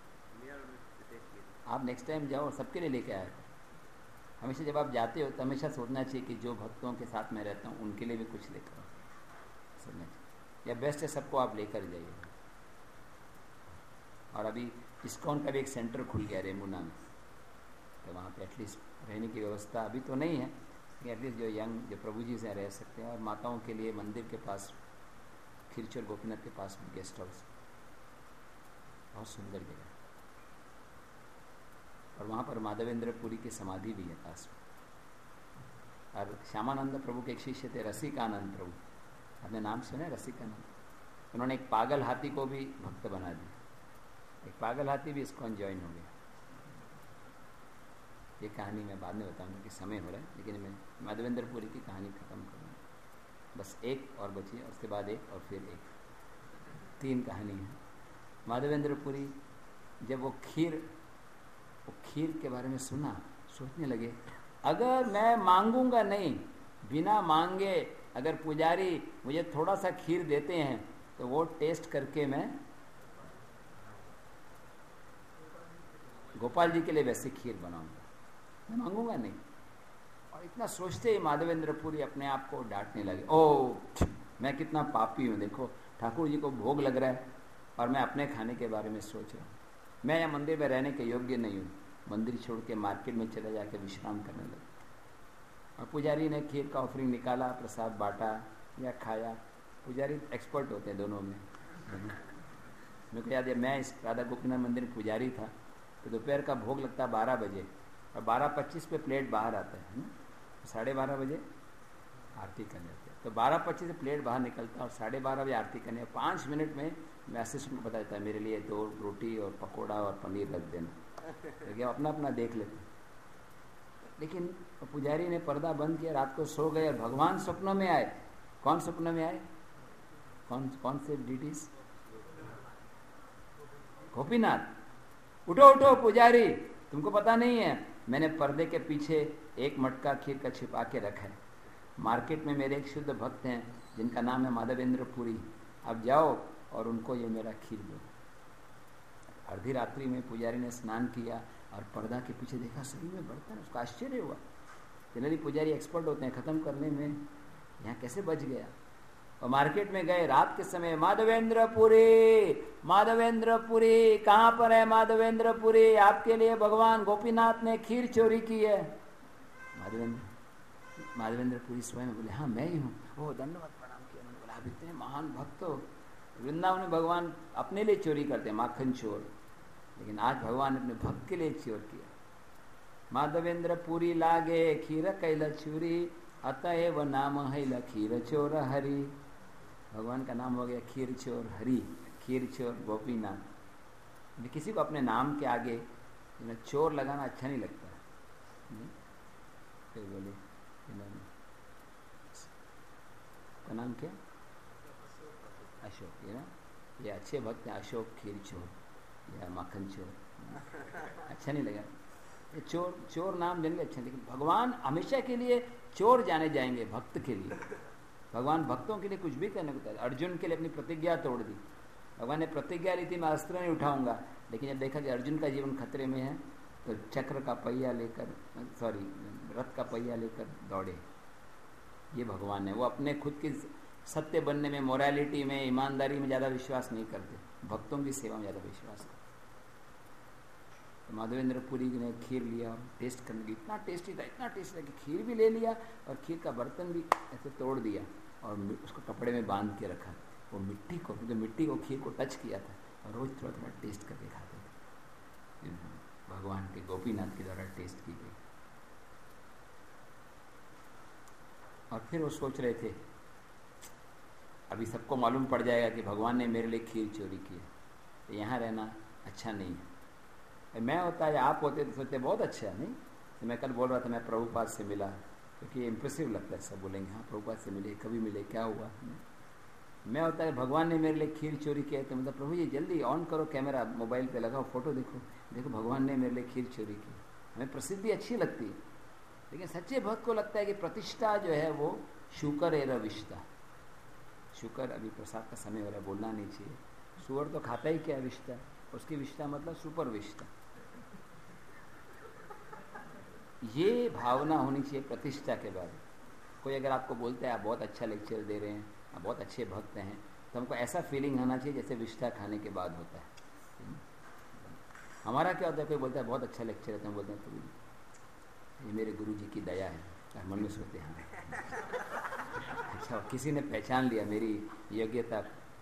आप नेक्स्ट टाइम जाओ और सबके लिए लेके आया करो। हमेशा जब आप जाते हो तो हमेशा सोचना चाहिए कि जो भक्तों के साथ मैं रहता हूँ उनके लिए भी कुछ लेकर आओ, सोचना चाहिए। या बेस्ट है सबको आप लेकर जाइए। और अभी इस्कॉन का भी एक सेंटर खुल गया रेमुना में, तो वहाँ पे एटलीस्ट रहने की व्यवस्था अभी तो नहीं है, एटलीस्ट जो यंग जो प्रभु जी से रह सकते हैं, और माताओं के लिए मंदिर के पास खिरचोर गोपीनाथ के पास में गेस्ट हाउस, बहुत सुंदर जगह, और वहाँ पर माधवेंद्र पुरी की समाधि भी है पास में। और श्यामानंद प्रभु के एक शिष्य थे रसिकानंद प्रभु, आपने नाम सुना है रसिकानंद? उन्होंने एक पागल हाथी को भी भक्त बना दिया, एक पागल हाथी भी इसको ज्वाइन हो गया। ये कहानी मैं बाद में बताऊंगा कि समय हो रहा है, लेकिन मैं माधवेंद्र पुरी की कहानी खत्म करूँगा, बस एक और बची है, उसके बाद एक और फिर एक, तीन कहानी है। माधवेंद्र पुरी जब वो खीर वो खीर के बारे में सुना, सोचने लगे अगर मैं मांगूंगा नहीं, बिना मांगे अगर पुजारी मुझे थोड़ा सा खीर देते हैं तो वो टेस्ट करके मैं गोपाल जी के लिए वैसे खीर बनाऊंगा, मैं मांगूंगा नहीं। और इतना सोचते ही माधवेंद्र पुरी अपने आप को डांटने लगे, ओ मैं कितना पापी हूँ, देखो ठाकुर जी को भोग लग रहा है और मैं अपने खाने के बारे में सोच रहा हूँ, मैं यहाँ मंदिर में रहने के योग्य नहीं हूँ। मंदिर छोड़ के मार्केट में चले जाके विश्राम करने लगे। और पुजारी ने खीर का ऑफरिंग निकाला, प्रसाद बांटा या खाया। पुजारी एक्सपर्ट होते हैं दोनों में। मेरे को याद है, मैं इस राधा गोपीनाथ मंदिर में पुजारी था, तो दोपहर का भोग लगता बारह बजे और बारह पच्चीस पे प्लेट बाहर आता है, है? साढ़े बारह बजे आरती करने जाते हैं, तो बारह पच्चीस से प्लेट बाहर निकलता और साढ़े बारह बजे आरती करने, पाँच मिनट में मैं असिस्टेंट को बता देता है मेरे लिए दो रोटी और पकौड़ा और पनीर रख देना, तो अपना अपना देख लेते। लेकिन पुजारी ने पर्दा बंद किया, रात को सो गए और भगवान सपनों में आए। कौन सपनों में आए? कौन कौन से डिटीज? गोपीनाथ, उठो उठो पुजारी, तुमको पता नहीं है मैंने पर्दे के पीछे एक मटका खीर का छिपा के रखा है। मार्केट में मेरे एक शुद्ध भक्त हैं जिनका नाम है माधवेंद्र पुरी, अब जाओ और उनको ये मेरा खीर दो। अर्धी रात्रि में पुजारी ने स्नान किया और पर्दा के पीछे देखा सही में बर्तन, उसको आश्चर्य हुआ। जनरली पुजारी एक्सपर्ट होते हैं खत्म करने में, यहाँ कैसे बच गया। और मार्केट में गए रात के समय, माधवेंद्र पुरी, माधवेंद्र पुरी, कहाँ पर है माधवेंद्र पुरी, आपके लिए भगवान गोपीनाथ ने खीर चोरी की है। माधवेंद्र माधवेंद्र पुरी स्वयं बोले, हाँ मैं ही हूँ। वो धन्यवाद प्रणाम किया। उन्होंने बोला, आप इतने महान भक्त हो। वृंदावन में भगवान अपने लिए चोरी करते हैं, माखन चोर, लेकिन आज भगवान अपने भक्त के लिए चोर किया। माधवेंद्र पुरी लागे खीर कैला चोरी, अतएव नाम है खीर चोर हरि। भगवान का नाम हो गया खीर चोर हरि, खीर चोर गोपीनाथ। किसी को अपने नाम के आगे चोर लगाना अच्छा नहीं लगता। फिर बोले का नाम क्या? अशोक, ये ना, ये अच्छे भक्त हैं, अशोक खीर चोर या माखन चोर, अच्छा नहीं लगा। ये चोर चोर नाम जनरली अच्छा, लेकिन भगवान हमेशा के लिए चोर जाने जाएंगे भक्त के लिए। भगवान भक्तों के लिए कुछ भी करने को तैयार। अर्जुन के लिए अपनी प्रतिज्ञा तोड़ दी। भगवान ने प्रतिज्ञा ली थी मैं अस्त्र नहीं उठाऊंगा, लेकिन जब देखा कि अर्जुन का जीवन खतरे में है तो चक्र का पहिया लेकर, सॉरी रथ का पहिया लेकर दौड़े। ये भगवान है। वो अपने खुद की सत्य बनने में, मोरालिटी में, ईमानदारी में ज़्यादा विश्वास नहीं करते, भक्तों की सेवा में ज़्यादा विश्वास करते। तो माधवेंद्र पुरी ने खीर लिया और टेस्ट करने की, इतना टेस्टी था, इतना टेस्टी था कि खीर भी ले लिया और खीर का बर्तन भी ऐसे तोड़ दिया और उसको कपड़े में बांध के रखा। वो मिट्टी को, क्योंकि मिट्टी को खीर को टच किया था और रोज़ थोड़ा थोड़ा टेस्ट करके खाते थे। भगवान के गोपीनाथ के द्वारा टेस्ट की गई। और फिर वो सोच रहे थे अभी सबको मालूम पड़ जाएगा कि भगवान ने मेरे लिए खीर चोरी की है, तो यहाँ रहना अच्छा नहीं है। मैं होता है, आप होते तो सोचते बहुत अच्छा है, नहीं? तो मैं कल बोल रहा था मैं प्रभुपाद से मिला, क्योंकि इम्प्रेसिव लगता है, सब बोलेंगे हाँ प्रभुपाद से मिले, कभी मिले, क्या हुआ। मैं होता है भगवान ने मेरे लिए खीर चोरी किया, तो मतलब प्रभु जी जल्दी ऑन करो कैमरा, मोबाइल पे लगाओ, फोटो देखो, देखो भगवान ने मेरे लिए खीर चोरी की। हमें प्रसिद्धि अच्छी लगती है, लेकिन सच्चे भक्त को लगता है कि प्रतिष्ठा जो है वो शुकर है विष्टा। शुकर, अभी प्रसाद का समय हो रहा है, बोलना नहीं चाहिए। सुअर तो खाता ही क्या है विष्टा, उसकी विष्टा मतलब सुपर विष्टा। ये भावना होनी चाहिए प्रतिष्ठा के बारे में। कोई अगर आपको बोलता है आप बहुत अच्छा लेक्चर दे रहे हैं, आप बहुत अच्छे भक्त हैं, तो हमको ऐसा फीलिंग आना चाहिए जैसे विष्टा खाने के बाद होता है। हमारा क्या होता है, कोई बोलता है बहुत अच्छा लेक्चर है, तो हम बोलते हैं ये मेरे गुरु जी की दया है, मन में सोचते हैं अच्छा किसी ने पहचान लिया मेरी योग्यता।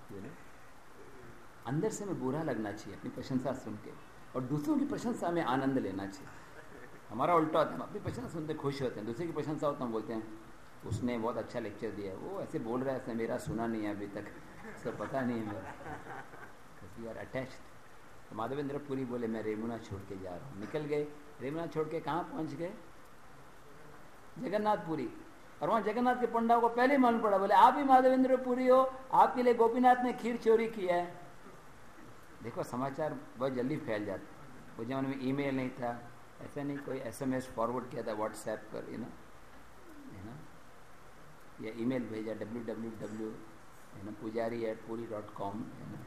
अंदर से में बुरा लगना चाहिए अपनी प्रशंसा सुन के, और दूसरों की प्रशंसा में आनंद लेना चाहिए। हमारा उल्टा होता है, हम अपनी प्रशंसा सुनते खुश होते हैं, दूसरे की प्रशंसा होता हम बोलते हैं उसने बहुत अच्छा लेक्चर दिया, वो ऐसे बोल रहा है ऐसे मेरा सुना नहीं है अभी तक, उसको पता नहीं है मेरा, वी आर अटैच्ड। तो माधवेंद्र पुरी बोले मैं रेमुना छोड़ के जा रहा हूँ। निकल गए, रेमुना छोड़ के कहाँ पहुँच गए? जगन्नाथपुरी। और वहाँ जगन्नाथ के पंडाओं को पहले मालूम पड़ा, बोले आप ही माधवेंद्र पुरी हो, आपके लिए गोपीनाथ ने खीर चोरी किया है। देखो समाचार बहुत जल्दी फैल जाते। वो जमाने में ईमेल नहीं था, ऐसा नहीं कोई एसएमएस फॉरवर्ड किया था व्हाट्सएप पर, यू नो है ना, या ईमेल भेजा डब्ल्यू डब्ल्यू डब्ल्यू है ना पुजारी एट पूरी डॉट कॉम है ना,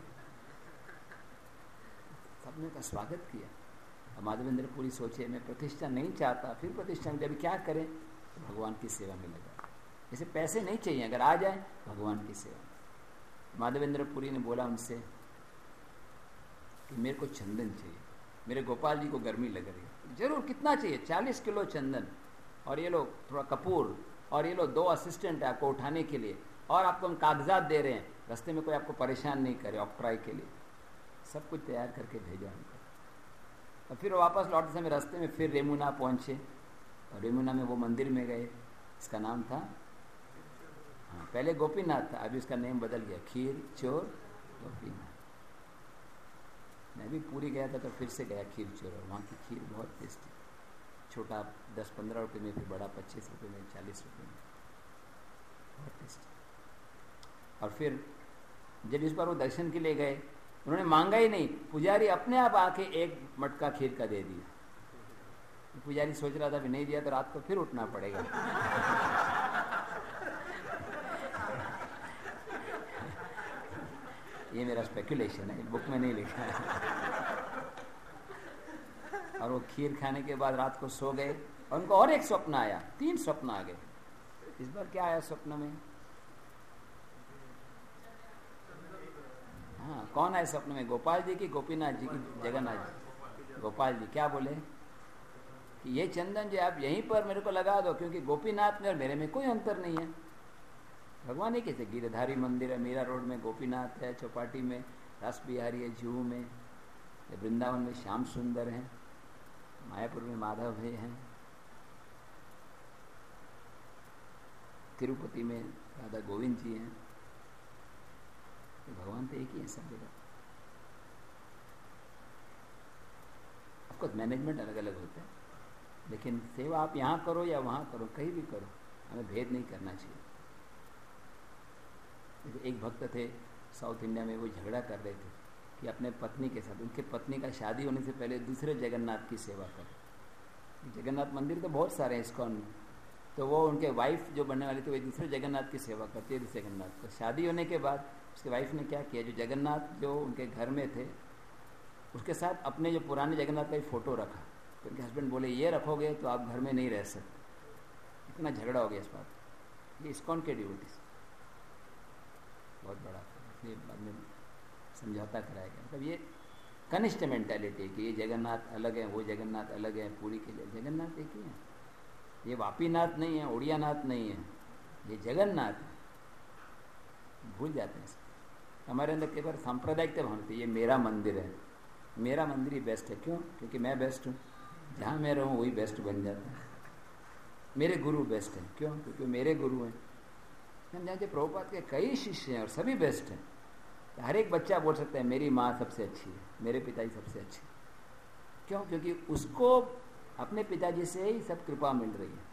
सबने का स्वागत किया। माधवेंद्र पुरी सोचे मैं प्रतिष्ठा नहीं चाहता, फिर प्रतिष्ठा में अभी क्या करें, तो भगवान की सेवा में लगा। जैसे पैसे नहीं चाहिए, अगर आ जाए भगवान की सेवा। माधवेंद्र पुरी ने बोला उनसे कि मेरे को चंदन चाहिए, मेरे गोपाल जी को गर्मी लग रही है। जरूर, कितना चाहिए? चालीस किलो चंदन, और ये लो थोड़ा कपूर, और ये लो दो असिस्टेंट है आपको उठाने के लिए, और आपको हम कागजात दे रहे हैं, रास्ते में कोई आपको परेशान नहीं करे ऑक्ट्राई के लिए। सब कुछ तैयार करके भेजा उनको। और फिर वापस लौटते समय रास्ते में फिर रेमुना पहुंचे, और रेमुना में वो मंदिर में गए, इसका नाम था, हाँ पहले गोपीनाथ था, अभी उसका नेम बदल गया, खीर चोर गोपीनाथ। मैं भी पूरी गया था तो फिर से गया खीर चोर, और वहाँ की खीर बहुत टेस्टी, छोटा दस पंद्रह रुपये में, फिर बड़ा पच्चीस रुपये में, चालीस रुपये में, बहुत टेस्टी। और फिर जब इस बार वो दर्शन के लिए गए, उन्होंने मांगा ही नहीं, पुजारी अपने आप आके एक मटका खीर का दे दिया। पुजारी सोच रहा था भी नहीं दिया तो रात को फिर उठना पड़ेगा। ये मेरा स्पेकुलेशन है, बुक में नहीं लिखा है। और वो खीर खाने के बाद रात को सो गए, और उनको और एक स्वप्न आया, तीन स्वप्न आ गए। इस बार क्या आया स्वप्न में? हाँ, कौन आए स्वप्न में? गोपाल जी की, गोपीनाथ जी की, जगन्नाथ जी? गोपाल जी क्या बोले कि ये चंदन जो आप यहीं पर मेरे को लगा दो, क्योंकि गोपीनाथ में और मेरे में कोई अंतर नहीं है। भगवान ही कैसे, गिरधारी मंदिर है, मीरा रोड में गोपीनाथ है, चौपाटी में रास बिहारी है, जुहू में, वृंदावन में श्याम सुंदर हैं, मायापुर में माधव भाई हैं, तिरुपति में राधा गोविंद जी हैं। तो भगवान तो एक ही है सब जगह। ऑफकोर्स मैनेजमेंट अलग अलग होता है, लेकिन सेवा आप यहाँ करो या वहाँ करो, कहीं भी करो, हमें भेद नहीं करना चाहिए। एक भक्त थे साउथ इंडिया में, वो झगड़ा कर रहे थे कि अपने पत्नी के साथ, उनके पत्नी का शादी होने से पहले दूसरे जगन्नाथ की सेवा करें। जगन्नाथ मंदिर तो बहुत सारे हैं इस्कॉन में, तो वो उनके वाइफ जो बनने वाली थी वो दूसरे जगन्नाथ की सेवा करती है, दूसरे जगन्नाथ। तो शादी होने के बाद उसके वाइफ ने क्या किया, जो जगन्नाथ जो उनके घर में थे उसके साथ अपने जो पुराने जगन्नाथ का फोटो रखा। तो उनके हस्बैंड बोले ये रखोगे तो आप घर में नहीं रह सकते। इतना झगड़ा हो गया इस बात। ये इस्कॉन के डिवोटीज बहुत बड़ा, इसलिए बाद में समझौता कराया गया। मतलब ये कनिष्ठ मेंटालिटी है कि ये जगन्नाथ अलग है, वो जगन्नाथ अलग है। पूरी के लिए जगन्नाथ एक ही है, ये वापीनाथ नहीं है, उड़ियानाथ नहीं है, ये जगन्नाथ है। भूल जाते हैं। हमारे अंदर कई बार सांप्रदायिकता भावना, ये मेरा मंदिर है, मेरा मंदिर ही बेस्ट है। क्यों? क्योंकि मैं बेस्ट हूँ, जहाँ मैं रहूँ वही बेस्ट बन जाता है। मेरे गुरु बेस्ट हैं, क्यों? क्योंकि मेरे गुरु हैं। हम जानते प्रभुपाद के कई शिष्य हैं और सभी बेस्ट हैं। हर एक बच्चा बोल सकता है मेरी माँ सबसे अच्छी है, मेरे पिताजी सबसे अच्छे। क्यों? क्योंकि उसको अपने पिताजी से ही सब कृपा मिल रही है।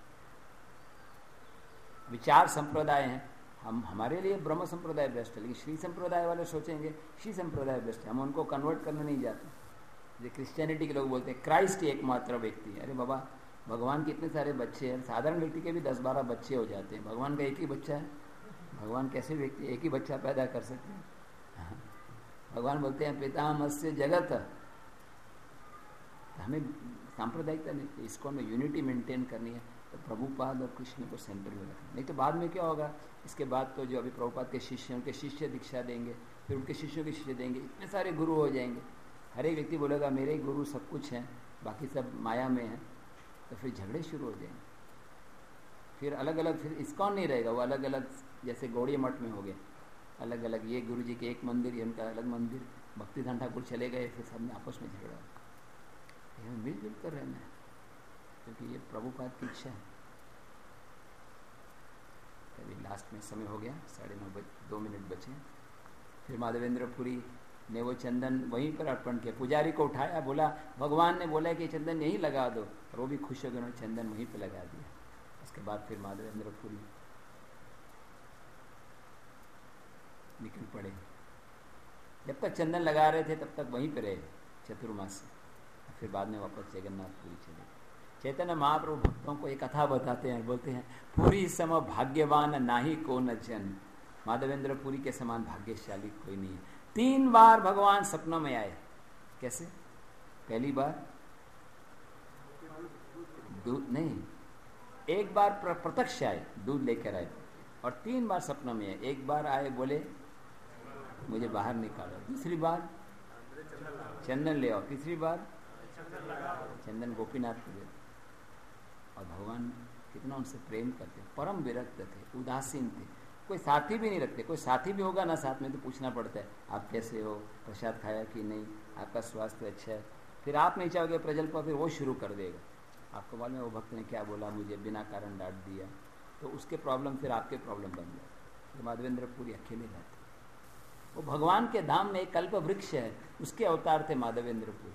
विचार संप्रदाय हैं, हम हमारे लिए ब्रह्म संप्रदाय बेस्ट है, लेकिन श्री संप्रदाय वाले सोचेंगे श्री संप्रदाय बेस्ट है, हम उनको कन्वर्ट करने नहीं जाते। जो क्रिश्चियनिटी के लोग बोलते हैं क्राइस्ट ही एकमात्र व्यक्ति है। अरे बाबा, भगवान के इतने सारे बच्चे हैं, साधारण व्यक्ति के भी दस बारह बच्चे हो जाते हैं, भगवान का एक ही बच्चा है। भगवान कैसे व्यक्ति एक ही बच्चा पैदा कर सकते हैं? भगवान बोलते हैं पितामहस्य जगत। हमें सांप्रदायिकता नहीं, इसको हमें यूनिटी मेंटेन करनी है, तो प्रभुपाद और कृष्ण को सेंटर में रखना। नहीं तो बाद में क्या होगा, इसके बाद तो जो अभी प्रभुपाद के शिष्य, उनके शिष्य दीक्षा देंगे, फिर उनके शिष्यों के शिष्य देंगे, इतने सारे गुरु हो जाएंगे। हर एक व्यक्ति बोलेगा मेरे ही गुरु सब कुछ हैं, बाकी सब माया में हैं, तो फिर झगड़े शुरू हो जाएंगे। फिर अलग अलग, फिर इस्कॉन नहीं रहेगा, वो अलग अलग जैसे गौड़ीय मठ में हो गए अलग अलग, ये गुरु जी के एक मंदिर, ये उनका अलग मंदिर, भक्तिधाम ठाकुर चले गए, फिर सब ने आपस में झगड़ा। ये मिलजुल कर रहना है, क्योंकि ये प्रभुपाद की इच्छा है। अभी लास्ट में समय हो गया, साढ़े नौ बजे दो मिनट बचे। फिर माधवेंद्र पुरी ने वो चंदन वहीं पर अर्पण किया, पुजारी को उठाया, बोला भगवान ने बोला कि चंदन यहीं लगा दो, और वो भी खुश हो गए, उन्होंने चंदन वहीं पे लगा दिया। उसके बाद फिर माधवेंद्र पुरी निकल पड़े। जब तक चंदन लगा रहे थे तब तक वहीं पे रहे चतुर्मास, फिर बाद में वापस जगन्नाथपुरी चले। चैतन्य महाप्रभु भक्तों को एक कथा बताते हैं, बोलते हैं पुरी सम भाग्यवान नाही को न जन, माधवेंद्र पुरी के समान भाग्यशाली कोई नहीं है। तीन बार भगवान सपनों में आए। कैसे? पहली बार दूध नहीं, एक बार प्रत्यक्ष आए, दूध लेकर आए, और तीन बार सपनों में आए। एक बार आए, बोले मुझे बाहर निकालो, दूसरी बार चंदन ले आओ, तीसरी बार चंदन गोपीनाथ को दे। और भगवान कितना उनसे प्रेम करते, परम विरक्त थे, उदासीन थे, कोई साथी भी नहीं रखते। कोई साथी भी होगा ना साथ में तो पूछना पड़ता है आप कैसे हो, प्रसाद खाया कि नहीं, आपका स्वास्थ्य अच्छा है। फिर आप नहीं चाहोगे प्रजल्प, फिर वो शुरू कर देगा। आपको मालूम है वो भक्त ने क्या बोला, मुझे बिना कारण डांट दिया, तो उसके प्रॉब्लम फिर आपके प्रॉब्लम बन गए। तो माधवेंद्र पुरी अकेले रहते, वो भगवान के धाम में एक कल्प वृक्ष है, उसके अवतार थे माधवेंद्र पुरी।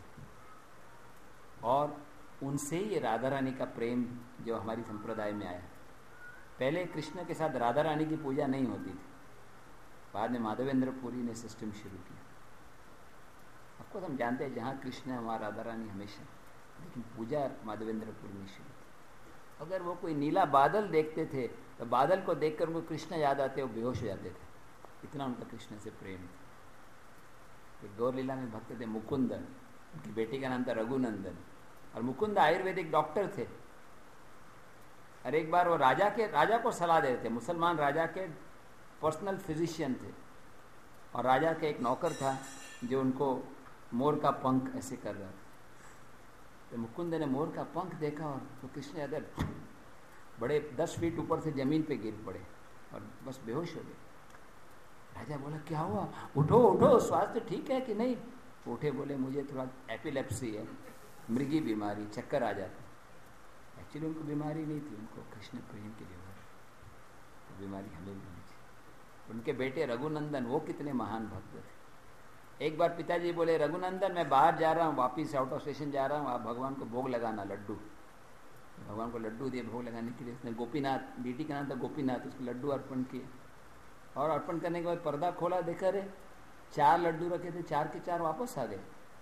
और उनसे ही राधा रानी का प्रेम जो हमारी संप्रदाय में आया। पहले कृष्ण के साथ राधा रानी की पूजा नहीं होती थी, बाद में माधवेंद्र पुरी ने सिस्टम शुरू किया। आपको हम जानते हैं जहाँ कृष्ण है वहाँ राधा रानी हमेशा, लेकिन पूजा माधवेंद्र पुरी ने शुरू की। अगर वो कोई नीला बादल देखते थे तो बादल को देखकर उनको कृष्ण याद आते, वो बेहोश हो जाते थे, इतना उनका कृष्ण से प्रेम था। एक गौर लीला में भक्त थे मुकुंद, उनकी बेटी का नाम था रघुनंदन, और मुकुंद आयुर्वेदिक डॉक्टर थे। और एक बार वो राजा के राजा को सलाह दे रहे थे, मुसलमान राजा के पर्सनल फिजिशियन थे, और राजा के एक नौकर था जो उनको मोर का पंख ऐसे कर रहा था। तो मुकुंद ने मोर का पंख देखा और तो कृष्ण यादव बड़े दस फीट ऊपर से जमीन पे गिर पड़े और बस बेहोश हो गए। राजा बोला क्या हुआ, उठो उठो, स्वास्थ्य ठीक है कि नहीं? उठे, बोले मुझे थोड़ा एपिलेप्सी है, मृगी बीमारी, चक्कर आ जाता। एक्चुअली उनको बीमारी नहीं थी, उनको कृष्ण प्रेम के लिए तो बीमारी हमें भी नहीं थी। उनके बेटे रघुनंदन, वो कितने महान भक्त थे। एक बार पिताजी बोले रघुनंदन मैं बाहर जा रहा हूँ, वापिस आउट ऑफ स्टेशन जा रहा हूँ, आप भगवान को भोग लगाना लड्डू। भगवान को लड्डू दिए भोग लगाने के लिए। उसने गोपीनाथ, बेटी का नाम था गोपीनाथ, उसको लड्डू अर्पण किए, और अर्पण करने के बाद पर्दा खोला, देखा रे चार लड्डू रखे थे, चार के चार वापस आ गए।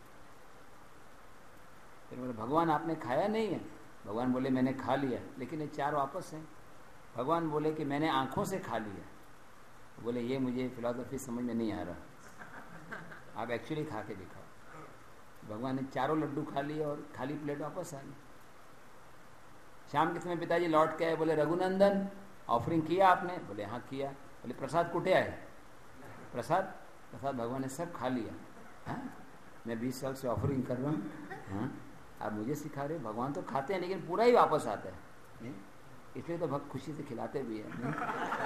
फिर बोले भगवान आपने खाया नहीं है? भगवान बोले मैंने खा लिया, लेकिन ये चार वापस हैं। भगवान बोले कि मैंने आंखों से खा लिया। बोले ये मुझे फिलॉसफी समझ में नहीं आ रहा, आप एक्चुअली खा के दिखाओ। भगवान ने चारों लड्डू खा लिए और खाली प्लेट वापस आ गई। शाम के समय पिताजी लौट के आए, बोले रघुनंदन ऑफरिंग किया आपने? बोले हाँ किया। बोले प्रसाद कुटे आए? प्रसाद प्रसाद भगवान ने सब खा लिया। हाँ, मैं बीस साल से ऑफरिंग कर रहा हूँ, हाँ आप मुझे सिखा रहे? भगवान तो खाते हैं लेकिन पूरा ही वापस आता है, इसलिए तो भक्त खुशी से खिलाते भी है।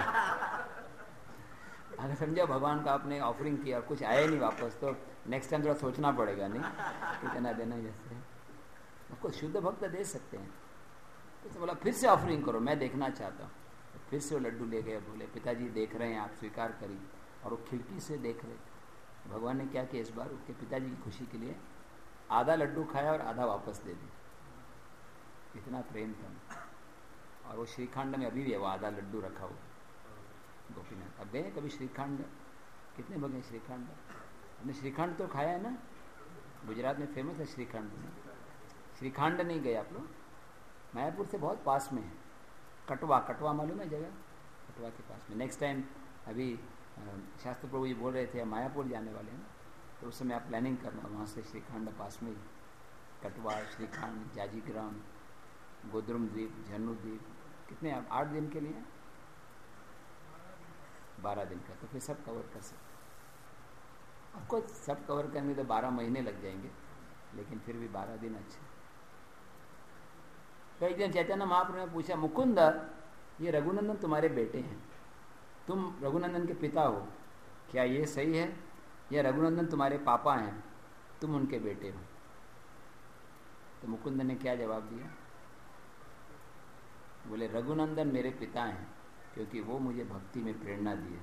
अगर समझो भगवान का आपने ऑफरिंग किया और कुछ आया नहीं वापस, तो नेक्स्ट टाइम थोड़ा सोचना पड़ेगा, नहीं कितना देना। जैसे आपको शुद्ध भक्त दे सकते हैं, तो बोला फिर से ऑफरिंग करो, मैं देखना चाहता हूँ। तो फिर से वो लड्डू ले गए, बोले पिताजी देख रहे हैं, आप स्वीकार करिए। और वो खिड़की से देख रहे थे। भगवान ने क्या किया इस बार, उसके पिताजी की खुशी के लिए आधा लड्डू खाया और आधा वापस दे दिया। इतना प्रेम था। और वो श्रीखंड में अभी भी है वो आधा लड्डू रखा हुआ गोपीनाथ। अब गए कभी श्रीखंड? कितने बगे श्रीखंड? हमने श्रीखंड तो खाया है ना, गुजरात में फेमस है श्रीखंड। श्रीखंड नहीं गए आप लोग? मायापुर से बहुत पास में है, कटवा। कटवा मालूम है जगह? कटवा के पास में। नेक्स्ट टाइम अभी शास्त्र प्रभु जी बोल रहे थे मायापुर जाने वाले हैं ना, तो उस समय आप प्लानिंग करना, वहाँ से श्रीखंड पास में ही। कटवा, श्रीखंड, जाजीग्राम, गोद्रुम द्वीप, झन्नू द्वीप। कितने आप? आठ दिन के लिए? बारह दिन का, तो फिर सब कवर कर सकते। आपको सब कवर करने तो बारह महीने लग जाएंगे, लेकिन फिर भी बारह दिन अच्छे। तो एक दिन चैतन्य महाप्रभु ने पूछा मुकुंद ये रघुनंदन तुम्हारे बेटे हैं, तुम रघुनंदन के पिता हो, क्या ये सही है? या रघुनंदन तुम्हारे पापा हैं, तुम उनके बेटे हो? तो मुकुंद ने क्या जवाब दिया? बोले रघुनंदन मेरे पिता हैं क्योंकि वो मुझे भक्ति में प्रेरणा दिए।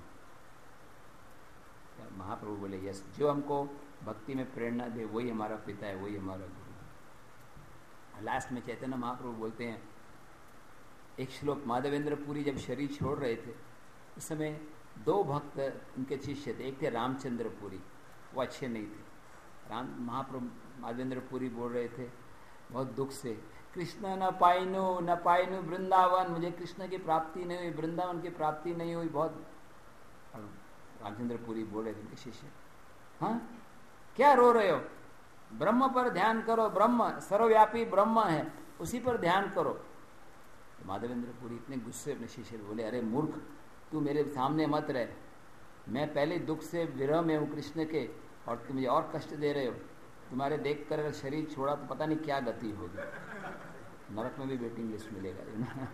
महाप्रभु बोले यस, जो हमको भक्ति में प्रेरणा दे वही हमारा पिता है, वही हमारा गुरु है। लास्ट में चैतन्य महाप्रभु बोलते हैं एक श्लोक, माधवेंद्र पुरी जब शरीर छोड़ रहे थे उस समय दो भक्त उनके शिष्य थे, एक थे रामचंद्र पुरी, वो अच्छे नहीं थे। राम महाप्रभु माधवेंद्र पुरी बोल रहे थे बहुत दुख से, कृष्ण न पाइनु न पाइनु वृंदावन, मुझे कृष्ण की प्राप्ति नहीं हुई, वृंदावन की प्राप्ति नहीं हुई, बहुत। रामचंद्र पुरी बोल रहे थे उनके शिष्य, हाँ क्या रो रहे हो, ब्रह्म पर ध्यान करो, ब्रह्म सर्वव्यापी ब्रह्म है, उसी पर ध्यान करो। तो माधवेंद्र पुरी इतने गुस्से अपने शिष्य बोले, अरे मूर्ख, तू मेरे सामने मत रहे, मैं पहले दुख से विरह में हूँ कृष्ण के, और तुम मुझे और कष्ट दे रहे हो। तुम्हारे देख कर शरीर छोड़ा तो पता नहीं क्या गति होगी, नरक में भी वेटिंग लिस्ट मिलेगा।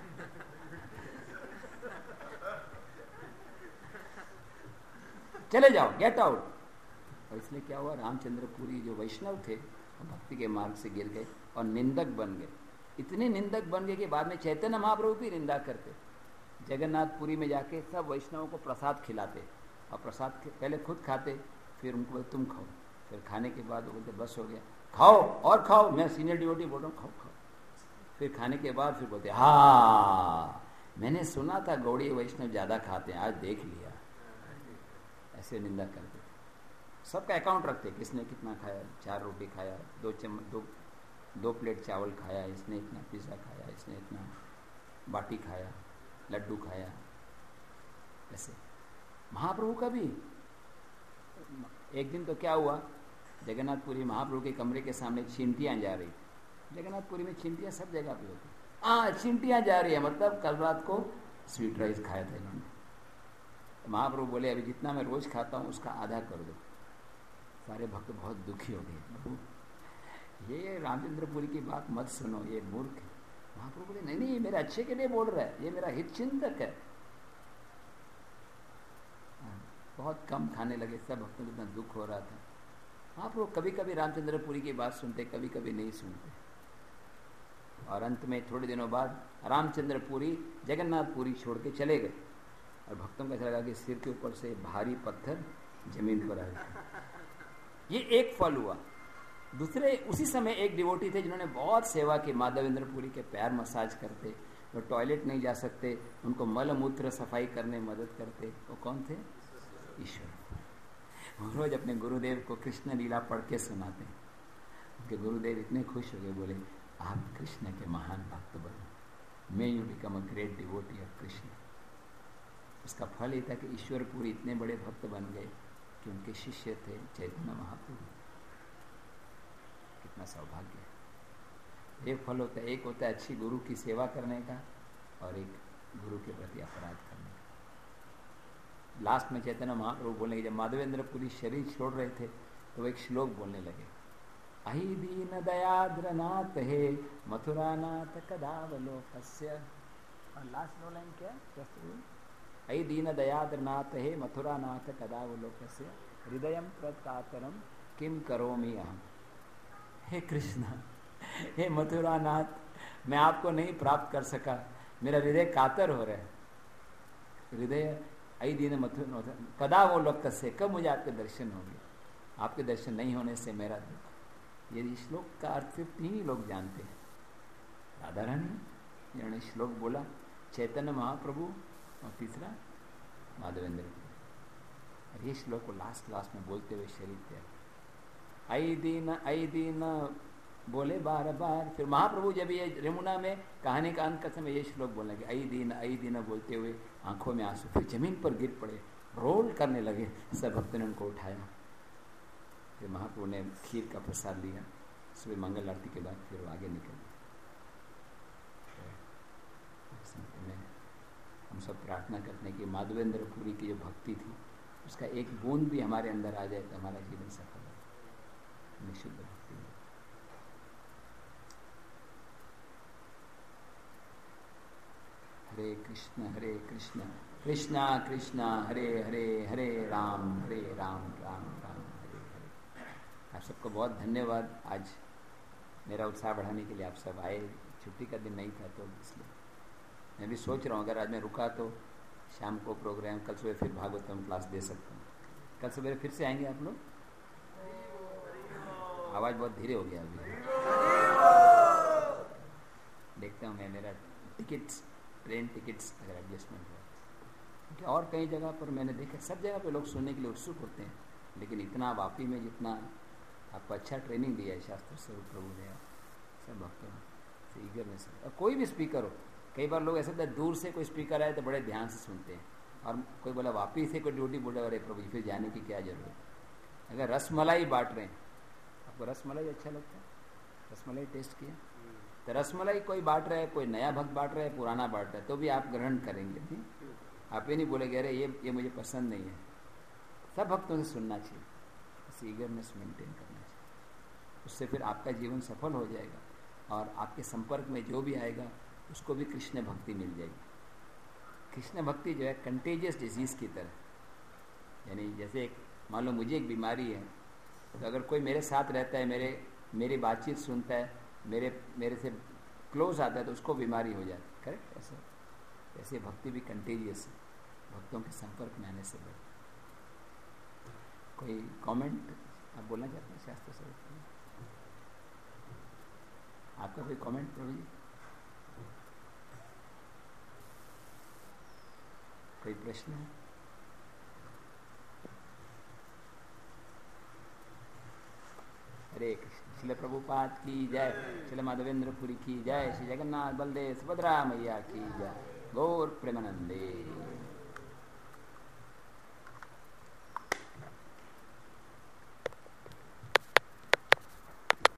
चले जाओ, गेट आउट। और इसलिए क्या हुआ, रामचंद्र पुरी जो वैष्णव थे भक्ति के मार्ग से गिर गए और निंदक बन गए। इतने निंदक बन गए कि बाद में चैतन्य महाप्रभु की निंदा करते। जगन्नाथपुरी में जाके सब वैष्णवों को प्रसाद खिलाते, और प्रसाद पहले खुद खाते, फिर उनको बोलते तुम खाओ, फिर खाने के बाद वो बोलते बस हो गया, खाओ और खाओ, मैं सीनियर डिवोटी बोल रहा हूँ, खाओ खाओ। फिर खाने के बाद फिर बोलते हाँ मैंने सुना था गौड़ी वैष्णव ज्यादा खाते हैं, आज देख लिया। ऐसे निंदा करते, सबका अकाउंट रखते, किसने कितना खाया, चार रोटी खाया, दो चम्मच दो दो प्लेट चावल खाया, इसने इतना पिज़्ज़ा खाया, इसने इतना बाटी खाया, लड्डू खाया। ऐसे महाप्रभु का भी एक दिन तो क्या हुआ, जगन्नाथपुरी महाप्रभु के कमरे के सामने चींटियां जा रही थी। जगन्नाथपुरी में चींटियां सब जगह पे होती, हाँ चींटियां जा रही है, मतलब कल रात को स्वीट राइस खाया था इन्होंने। तो महाप्रभु बोले अभी जितना मैं रोज खाता हूँ उसका आधा कर दो। सारे भक्त बहुत दुखी हो गए, प्रभु ये रामचंद्रपुरी की बात मत सुनो, ये मूर्ख है। महाप्रभु बोले नहीं नहीं, ये मेरे अच्छे के लिए बोल रहा है, ये मेरा हित चिंतक है। बहुत कम खाने लगे, सब भक्तों को इतना दुख हो रहा था। महाप्रभु कभी कभी रामचंद्रपुरी की बात सुनते, कभी कभी नहीं सुनते। और अंत में थोड़े दिनों बाद रामचंद्रपुरी जगन्नाथपुरी छोड़ के चले गए, और भक्तों को ऐसा लगा कि सिर के ऊपर से भारी पत्थर जमीन पर आ गए। ये एक फल हुआ। दूसरे उसी समय एक डिवोटी थे जिन्होंने बहुत सेवा की, माधवेंद्र पुरी के पैर मसाज करते, वो टॉयलेट नहीं जा सकते, उनको मल मूत्र सफाई करने में मदद करते। वो कौन थे? ईश्वर। वो रोज अपने गुरुदेव को कृष्ण लीला पढ़ के सुनाते। उनके गुरुदेव इतने खुश हो गए, बोले आप कृष्ण के महान भक्त बनो, may you become a great devotee of Krishna. उसका फल ये था कि ईश्वरपुरी इतने बड़े भक्त बन गए कि उनके शिष्य थे चैतन्य महाप्रभु। कितना सौभाग्य है। एक फल होता है, एक होता है अच्छी गुरु की सेवा करने का, और एक गुरु के प्रति अपराध करने का। लास्ट में चैतन्य महाप्रभु बोलने के जब माधवेंद्र पुरी शरीर छोड़ रहे थे तो वो एक श्लोक बोलने लगे, अहि दीन दयाद्र नाथ हे मथुरा नाथ कदावलोकस्य। और लास्ट नो लाइन क्या? अहि दीन दयाद्र नाथ हे मथुरा नाथ कदावलोकस्य हृदयं प्रकातरम किम करोमि अहम। हे कृष्ण, हे मथुरा नाथ, मैं आपको नहीं प्राप्त कर सका, मेरा हृदय कातर हो रहा है। हृदय आई दीन मथुरा कदा वो लोग से, कब मुझे आपके दर्शन होंगे? आपके दर्शन नहीं होने से मेरा दुख। ये श्लोक का अर्थ सिर्फ तीन ही लोग जानते हैं, राधा रानी जिन्होंने श्लोक बोला, चैतन्य महाप्रभु, और तीसरा माधवेंद्र। और ये श्लोक को लास्ट लास्ट में बोलते हुए शरीर त्याग, आई दीन आई दीन बोले बार बार। फिर महाप्रभु जब ये यमुना में कहानी का अंत का समय ये श्लोक बोलने लगे, आई दीन आई दीन बोलते हुए आंखों में आंसू, फिर जमीन पर गिर पड़े, रोल करने लगे। सब भक्तों ने उनको उठाया, फिर महाप्रभु ने खीर का प्रसाद लिया। सुबह मंगल आरती के बाद फिर वो आगे निकल गए। हम सब प्रार्थना करते हैं कि माधवेंद्र पुरी की जो भक्ति थी उसका एक बूंद भी हमारे अंदर आ जाए तो हमारा जीवन सफल है। निश्चित भक्ति है। हरे हरे कृष्ण हरे कृष्ण कृष्णा कृष्णा हरे हरे हरे राम हरे राम राम राम हरे हरे। आप सबको बहुत धन्यवाद। आज मेरा उत्साह बढ़ाने के लिए आप सब आए। छुट्टी का दिन नहीं था तो इसलिए मैं भी सोच रहा हूँ अगर आज मैं रुका तो शाम को प्रोग्राम, कल सुबह फिर भागवतम क्लास दे सकता हूँ। कल सुबह फिर से आएंगे आप लोग? आवाज़ बहुत धीरे हो गया अभी। देखता हूँ मैं, मेरा टिकट्स, ट्रेन टिकट्स अगर एडजस्टमेंट हुआ, क्योंकि और कई जगह पर मैंने देखा सब जगह पे लोग सुनने के लिए उत्सुक होते हैं, लेकिन इतना वापी में जितना आपको अच्छा ट्रेनिंग दिया है शास्त्र स्वरूप प्रभु ने, सब भक्तों से ईगरनेस है। और कोई भी स्पीकर हो, कई बार लोग ऐसे दूर से कोई स्पीकर आए तो बड़े ध्यान से सुनते हैं, और कोई बोला वापी से कोई ड्यूटी बोला, अरे प्रभु फिर जाने की क्या जरूरत। अगर रसमलाई बांट रहे हैं, आपको रसमलाई अच्छा लगता है? रसमलाई टेस्ट किया तो रसमलाई कोई बांट रहा है, कोई नया भक्त बांट रहा है, पुराना बांट रहा है, तो भी आप ग्रहण करेंगे। नहीं, आप ये नहीं बोलेंगे अरे ये ये मुझे पसंद नहीं है। सब भक्तों से सुनना चाहिए, इस ईगरनेस मेंटेन करना चाहिए। उससे फिर आपका जीवन सफल हो जाएगा और आपके संपर्क में जो भी आएगा उसको भी कृष्ण भक्ति मिल जाएगी। कृष्ण भक्ति जो है कंटेजियस डिजीज़ की तरह, यानी जैसे एक मान लो मुझे एक बीमारी है, तो अगर कोई मेरे साथ रहता है, मेरे मेरी बातचीत सुनता है, मेरे मेरे से क्लोज आता है, तो उसको बीमारी हो जाती है। करेक्ट? ऐसे ऐसे भक्ति भी कंटेजियस है, भक्तों के संपर्क में आने से बढ़। कोई कमेंट आप बोलना चाहते हैं शास्त्र से? आपका कोई कमेंट प्रभु जी? कोई प्रश्न है? हरे कृष्ण। श्रील प्रभुपाद की जय, श्रील माधवेंद्र पुरी की जय, श्री जगन्नाथ बलदेव सुभद्रा मैया की जय, गौर प्रेमानंदे।